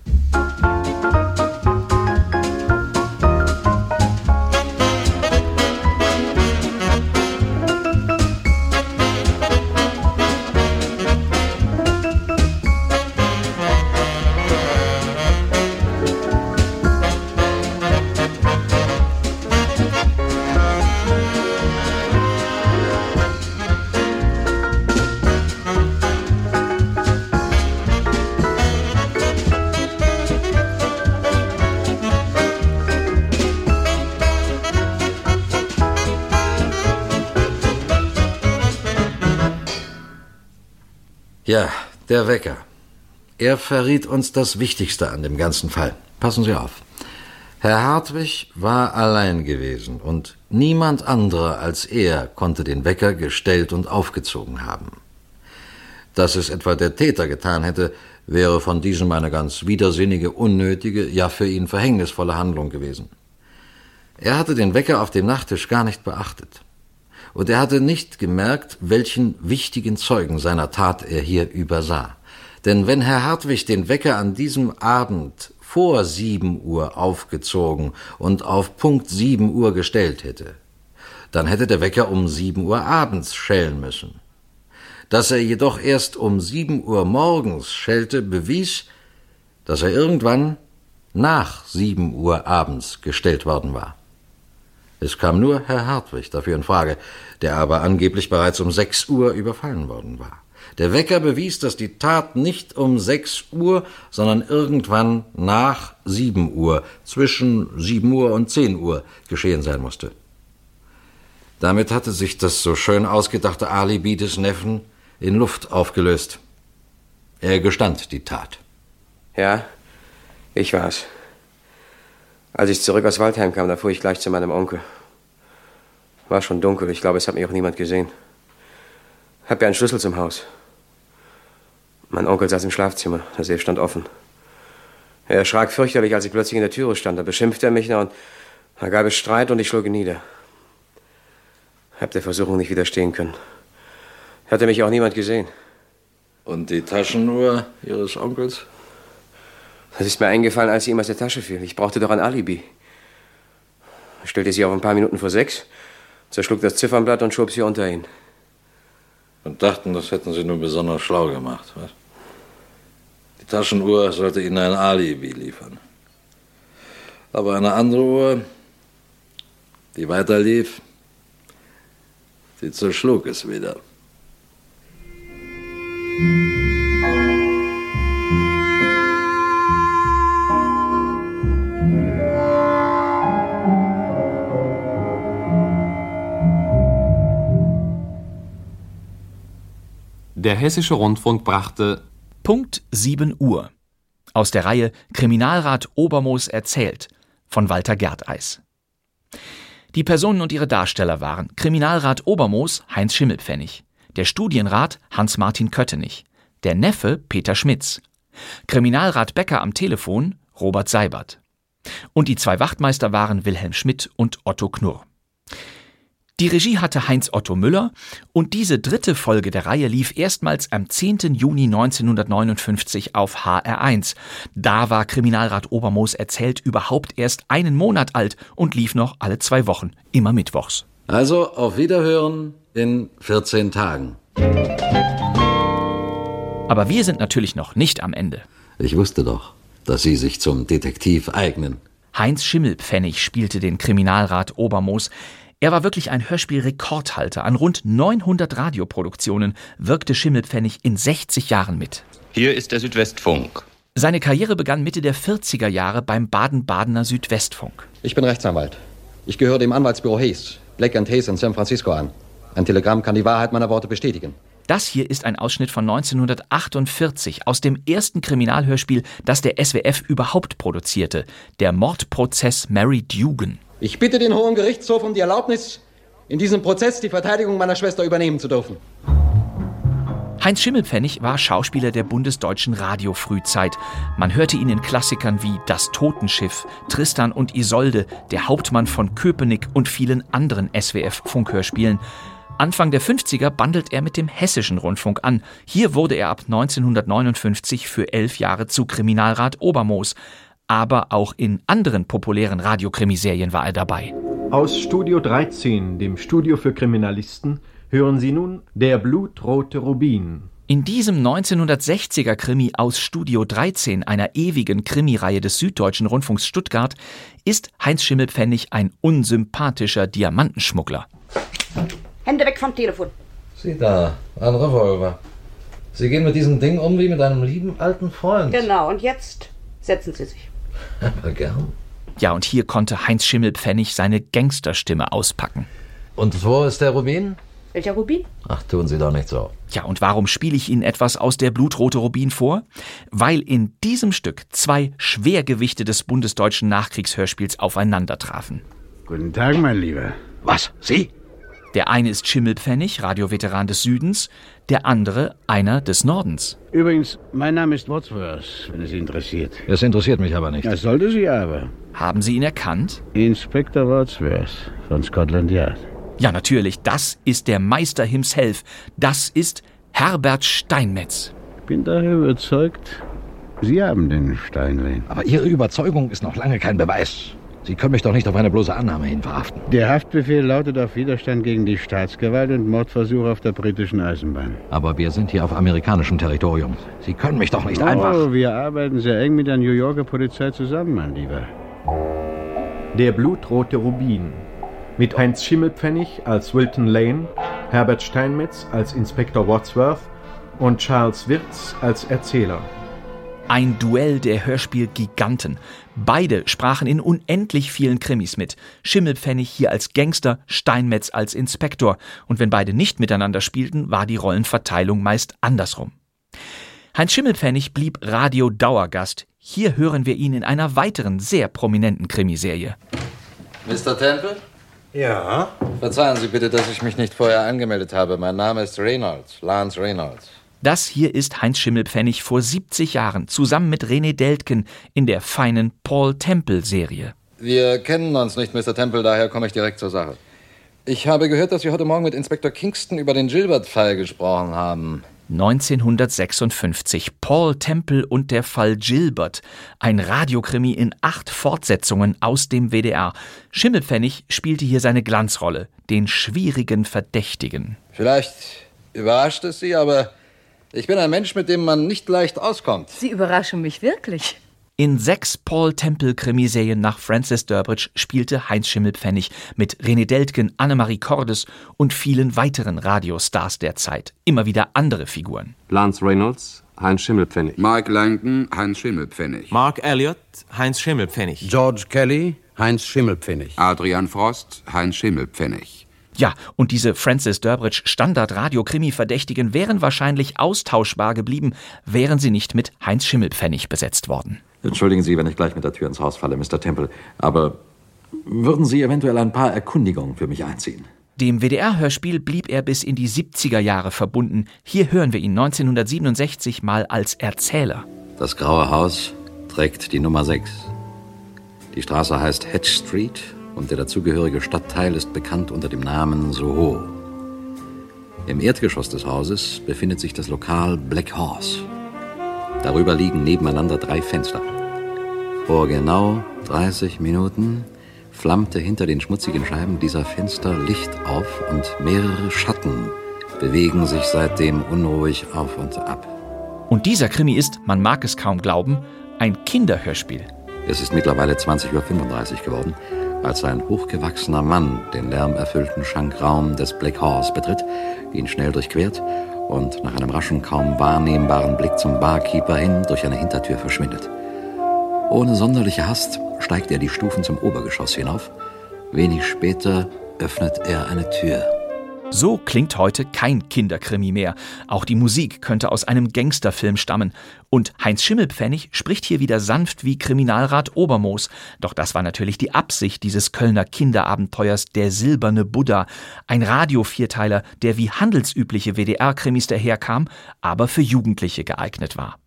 Ja, der Wecker. Er verriet uns das Wichtigste an dem ganzen Fall. Passen Sie auf. Herr Hartwig war allein gewesen und niemand anderer als er konnte den Wecker gestellt und aufgezogen haben. Dass es etwa der Täter getan hätte, wäre von diesem eine ganz widersinnige, unnötige, ja für ihn verhängnisvolle Handlung gewesen. Er hatte den Wecker auf dem Nachttisch gar nicht beachtet. Und er hatte nicht gemerkt, welchen wichtigen Zeugen seiner Tat er hier übersah. Denn wenn Herr Hartwig den Wecker an diesem Abend vor sieben Uhr aufgezogen und auf Punkt sieben Uhr gestellt hätte, dann hätte der Wecker um sieben Uhr abends schellen müssen. Dass er jedoch erst um sieben Uhr morgens schellte, bewies, dass er irgendwann nach sieben Uhr abends gestellt worden war. Es kam nur Herr Hartwig dafür in Frage, der aber angeblich bereits um sechs Uhr überfallen worden war. Der Wecker bewies, dass die Tat nicht um sechs Uhr, sondern irgendwann nach sieben Uhr, zwischen sieben Uhr und zehn Uhr geschehen sein musste. Damit hatte sich das so schön ausgedachte Alibi des Neffen in Luft aufgelöst. Er gestand die Tat. Ja, ich war's. Als ich zurück aus Waldheim kam, da fuhr ich gleich zu meinem Onkel. War schon dunkel, ich glaube, es hat mich auch niemand gesehen. Hab ja einen Schlüssel zum Haus. Mein Onkel saß im Schlafzimmer, der See stand offen. Er erschrak fürchterlich, als ich plötzlich in der Türe stand. Da beschimpfte er mich noch und da gab es Streit und ich schlug ihn nieder. Hab der Versuchung nicht widerstehen können. Hatte mich auch niemand gesehen. Und die Taschenuhr Ihres Onkels? Das ist mir eingefallen, als sie ihm aus der Tasche fiel. Ich brauchte doch ein Alibi. Ich stellte sie auf ein paar Minuten vor sechs, zerschlug das Ziffernblatt und schob sie unter ihn. Und dachten, das hätten Sie nur besonders schlau gemacht, was? Die Taschenuhr sollte Ihnen ein Alibi liefern. Aber eine andere Uhr, die weiterlief, die zerschlug es wieder. Der Hessische Rundfunk brachte Punkt sieben Uhr. Aus der Reihe Kriminalrat Obermoos erzählt von Walter Gerteis. Die Personen und ihre Darsteller waren Kriminalrat Obermoos Heinz Schimmelpfennig, der Studienrat Hans-Martin Köttenich, der Neffe Peter Schmitz, Kriminalrat Becker am Telefon Robert Seibert. Und die zwei Wachtmeister waren Wilhelm Schmidt und Otto Knurr. Die Regie hatte Heinz-Otto Müller und diese dritte Folge der Reihe lief erstmals am zehnten Juni neunzehnhundertneunundfünfzig auf H R eins. Da war Kriminalrat Obermoos erzählt überhaupt erst einen Monat alt und lief noch alle zwei Wochen, immer mittwochs. Also auf Wiederhören in vierzehn Tagen. Aber wir sind natürlich noch nicht am Ende. Ich wusste doch, dass Sie sich zum Detektiv eignen. Heinz Schimmelpfennig spielte den Kriminalrat Obermoos. Er war wirklich ein Hörspielrekordhalter. An rund neunhundert Radioproduktionen wirkte Schimmelpfennig in sechzig Jahren mit. Hier ist der Südwestfunk. Seine Karriere begann Mitte der vierziger Jahre beim Baden-Badener Südwestfunk. Ich bin Rechtsanwalt. Ich gehöre dem Anwaltsbüro Hayes, Black and Hayes in San Francisco an. Ein Telegramm kann die Wahrheit meiner Worte bestätigen. Das hier ist ein Ausschnitt von neunzehnhundertachtundvierzig aus dem ersten Kriminalhörspiel, das der S W F überhaupt produzierte, der Mordprozess Mary Dugan. Ich bitte den Hohen Gerichtshof um die Erlaubnis, in diesem Prozess die Verteidigung meiner Schwester übernehmen zu dürfen. Heinz Schimmelpfennig war Schauspieler der bundesdeutschen Radiofrühzeit. Man hörte ihn in Klassikern wie Das Totenschiff, Tristan und Isolde, Der Hauptmann von Köpenick und vielen anderen S W F-Funkhörspielen. Anfang der fünfziger bandelt er mit dem Hessischen Rundfunk an. Hier wurde er ab neunzehnhundertneunundfünfzig für elf Jahre zu Kriminalrat Obermoos. Aber auch in anderen populären Radiokrimiserien war er dabei. Aus Studio dreizehn, dem Studio für Kriminalisten, hören Sie nun Der blutrote Rubin. In diesem neunzehnhundertsechziger Krimi aus Studio dreizehn, einer ewigen Krimireihe des Süddeutschen Rundfunks Stuttgart, ist Heinz Schimmelpfennig ein unsympathischer Diamantenschmuggler. Hände weg vom Telefon. Sie da, ein Revolver. Sie gehen mit diesem Ding um wie mit einem lieben alten Freund. Genau, und jetzt setzen Sie sich. Aber gern. Ja, und hier konnte Heinz Schimmelpfennig seine Gangsterstimme auspacken. Und wo ist der Rubin? Welcher Rubin? Ach, tun Sie doch nicht so. Ja, und warum spiele ich Ihnen etwas aus Der blutrote Rubin vor? Weil in diesem Stück zwei Schwergewichte des bundesdeutschen Nachkriegshörspiels aufeinandertrafen. Guten Tag, mein Lieber. Was? Sie? Der eine ist Schimmelpfennig, Radioveteran des Südens, der andere einer des Nordens. Übrigens, mein Name ist Wadsworth, wenn es Sie interessiert. Es interessiert mich aber nicht. Das sollte Sie aber. Haben Sie ihn erkannt? Inspektor Wadsworth von Scotland Yard. Ja, natürlich, das ist der Meister himself. Das ist Herbert Steinmetz. Ich bin daher überzeugt, Sie haben den Steinlein. Aber Ihre Überzeugung ist noch lange kein Beweis. Sie können mich doch nicht auf eine bloße Annahme hin verhaften. Der Haftbefehl lautet auf Widerstand gegen die Staatsgewalt und Mordversuch auf der britischen Eisenbahn. Aber wir sind hier auf amerikanischem Territorium. Sie können mich doch nicht oh, einfach... Oh, wir arbeiten sehr eng mit der New Yorker Polizei zusammen, mein Lieber. Der blutrote Rubin. Mit Heinz Schimmelpfennig als Wilton Lane, Herbert Steinmetz als Inspektor Wadsworth und Charles Wirtz als Erzähler. Ein Duell der Hörspielgiganten. Beide sprachen in unendlich vielen Krimis mit. Schimmelpfennig hier als Gangster, Steinmetz als Inspektor. Und wenn beide nicht miteinander spielten, war die Rollenverteilung meist andersrum. Heinz Schimmelpfennig blieb Radio-Dauergast. Hier hören wir ihn in einer weiteren, sehr prominenten Krimiserie. Mister Temple? Ja? Verzeihen Sie bitte, dass ich mich nicht vorher angemeldet habe. Mein Name ist Reynolds, Lance Reynolds. Das hier ist Heinz Schimmelpfennig vor siebzig Jahren, zusammen mit René Deltgen in der feinen Paul-Temple-Serie. Wir kennen uns nicht, Mister Temple, daher komme ich direkt zur Sache. Ich habe gehört, dass Sie heute Morgen mit Inspektor Kingston über den Gilbert-Fall gesprochen haben. neunzehnhundertsechsundfünfzig. Paul Temple und der Fall Gilbert. Ein Radiokrimi in acht Fortsetzungen aus dem W D R. Schimmelpfennig spielte hier seine Glanzrolle, den schwierigen Verdächtigen. Vielleicht überrascht es Sie, aber ich bin ein Mensch, mit dem man nicht leicht auskommt. Sie überraschen mich wirklich. In sechs Paul-Temple-Krimiserien nach Francis Durbridge spielte Heinz Schimmelpfennig mit René Deltgen, Annemarie Cordes und vielen weiteren Radiostars der Zeit. Immer wieder andere Figuren. Lance Reynolds, Heinz Schimmelpfennig. Mike Langton, Heinz Schimmelpfennig. Mark Elliott, Heinz Schimmelpfennig. George Kelly, Heinz Schimmelpfennig. Adrian Frost, Heinz Schimmelpfennig. Ja, und diese Francis Durbridge Standard-Radio-Krimi-Verdächtigen wären wahrscheinlich austauschbar geblieben, wären sie nicht mit Heinz Schimmelpfennig besetzt worden. Entschuldigen Sie, wenn ich gleich mit der Tür ins Haus falle, Mister Temple, aber würden Sie eventuell ein paar Erkundigungen für mich einziehen? Dem W D R-Hörspiel blieb er bis in die siebziger Jahre verbunden. Hier hören wir ihn neunzehnhundertsiebenundsechzig mal als Erzähler. Das Graue Haus trägt die Nummer sechs. Die Straße heißt Hedge Street und der dazugehörige Stadtteil ist bekannt unter dem Namen Soho. Im Erdgeschoss des Hauses befindet sich das Lokal Black Horse. Darüber liegen nebeneinander drei Fenster. Vor genau dreißig Minuten flammte hinter den schmutzigen Scheiben dieser Fenster Licht auf und mehrere Schatten bewegen sich seitdem unruhig auf und ab. Und dieser Krimi ist, man mag es kaum glauben, ein Kinderhörspiel. Es ist mittlerweile zwanzig Uhr fünfunddreißig geworden, als ein hochgewachsener Mann den lärmerfüllten Schankraum des Black Horse betritt, ihn schnell durchquert und nach einem raschen, kaum wahrnehmbaren Blick zum Barkeeper hin durch eine Hintertür verschwindet. Ohne sonderliche Hast steigt er die Stufen zum Obergeschoss hinauf. Wenig später öffnet er eine Tür. So klingt heute kein Kinderkrimi mehr. Auch die Musik könnte aus einem Gangsterfilm stammen. Und Heinz Schimmelpfennig spricht hier wieder sanft wie Kriminalrat Obermoos. Doch das war natürlich die Absicht dieses Kölner Kinderabenteuers Der silberne Buddha. Ein Radio-Vierteiler, der wie handelsübliche W D R-Krimis daherkam, aber für Jugendliche geeignet war.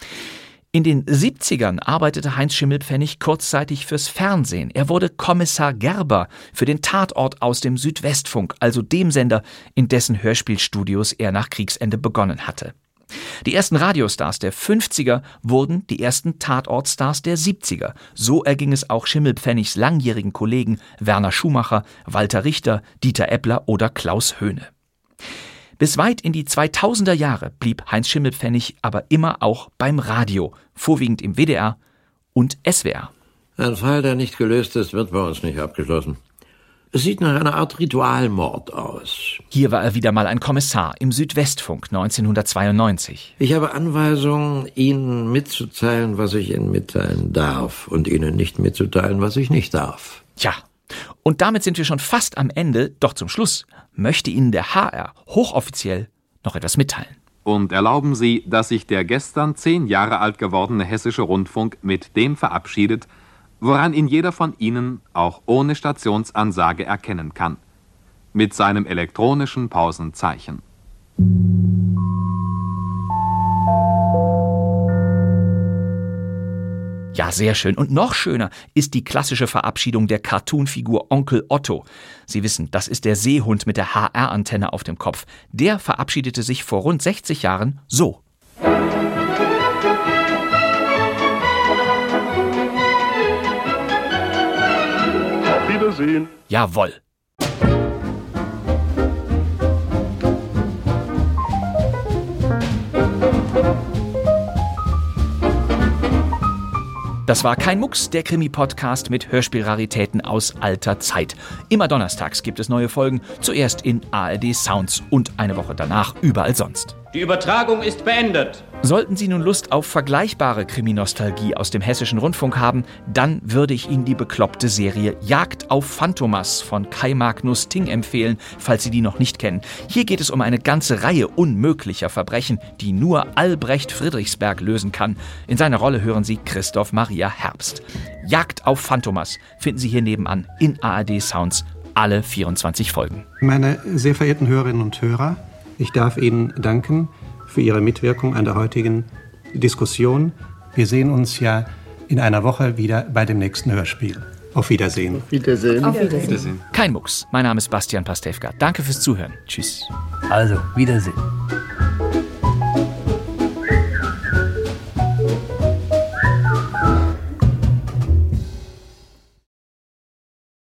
In den siebzigern arbeitete Heinz Schimmelpfennig kurzzeitig fürs Fernsehen. Er wurde Kommissar Gerber für den Tatort aus dem Südwestfunk, also dem Sender, in dessen Hörspielstudios er nach Kriegsende begonnen hatte. Die ersten Radiostars der fünfziger wurden die ersten Tatortstars der siebziger. So erging es auch Schimmelpfennigs langjährigen Kollegen Werner Schumacher, Walter Richter, Dieter Eppler oder Klaus Höhne. Bis weit in die zweitausender Jahre blieb Heinz Schimmelpfennig aber immer auch beim Radio, vorwiegend im W D R und S W R. Ein Fall, der nicht gelöst ist, wird bei uns nicht abgeschlossen. Es sieht nach einer Art Ritualmord aus. Hier war er wieder mal ein Kommissar im Südwestfunk neunzehnhundertzweiundneunzig. Ich habe Anweisungen, Ihnen mitzuteilen, was ich Ihnen mitteilen darf, und Ihnen nicht mitzuteilen, was ich nicht darf. Tja, und damit sind wir schon fast am Ende, doch zum Schluss möchte Ihnen der H R hochoffiziell noch etwas mitteilen. Und erlauben Sie, dass sich der gestern zehn Jahre alt gewordene Hessische Rundfunk mit dem verabschiedet, woran ihn jeder von Ihnen auch ohne Stationsansage erkennen kann. Mit seinem elektronischen Pausenzeichen. Ja, sehr schön. Und noch schöner ist die klassische Verabschiedung der Cartoonfigur Onkel Otto. Sie wissen, das ist der Seehund mit der H R-Antenne auf dem Kopf. Der verabschiedete sich vor rund sechzig Jahren so. Auf Wiedersehen. Jawohl. Das war kein Mucks, der Krimi-Podcast mit Hörspielraritäten aus alter Zeit. Immer donnerstags gibt es neue Folgen, zuerst in A R D Sounds und eine Woche danach überall sonst. Die Übertragung ist beendet. Sollten Sie nun Lust auf vergleichbare Kriminostalgie aus dem Hessischen Rundfunk haben, dann würde ich Ihnen die bekloppte Serie Jagd auf Phantomas von Kai Magnus Ting empfehlen, falls Sie die noch nicht kennen. Hier geht es um eine ganze Reihe unmöglicher Verbrechen, die nur Albrecht Friedrichsberg lösen kann. In seiner Rolle hören Sie Christoph Maria Herbst. Jagd auf Phantomas finden Sie hier nebenan in A R D Sounds alle vierundzwanzig Folgen. Meine sehr verehrten Hörerinnen und Hörer, ich darf Ihnen danken für Ihre Mitwirkung an der heutigen Diskussion. Wir sehen uns ja in einer Woche wieder bei dem nächsten Hörspiel. Auf Wiedersehen. Auf Wiedersehen. Auf Wiedersehen. Kein Mucks. Mein Name ist Bastian Pastewka. Danke fürs Zuhören. Tschüss. Also, Wiedersehen.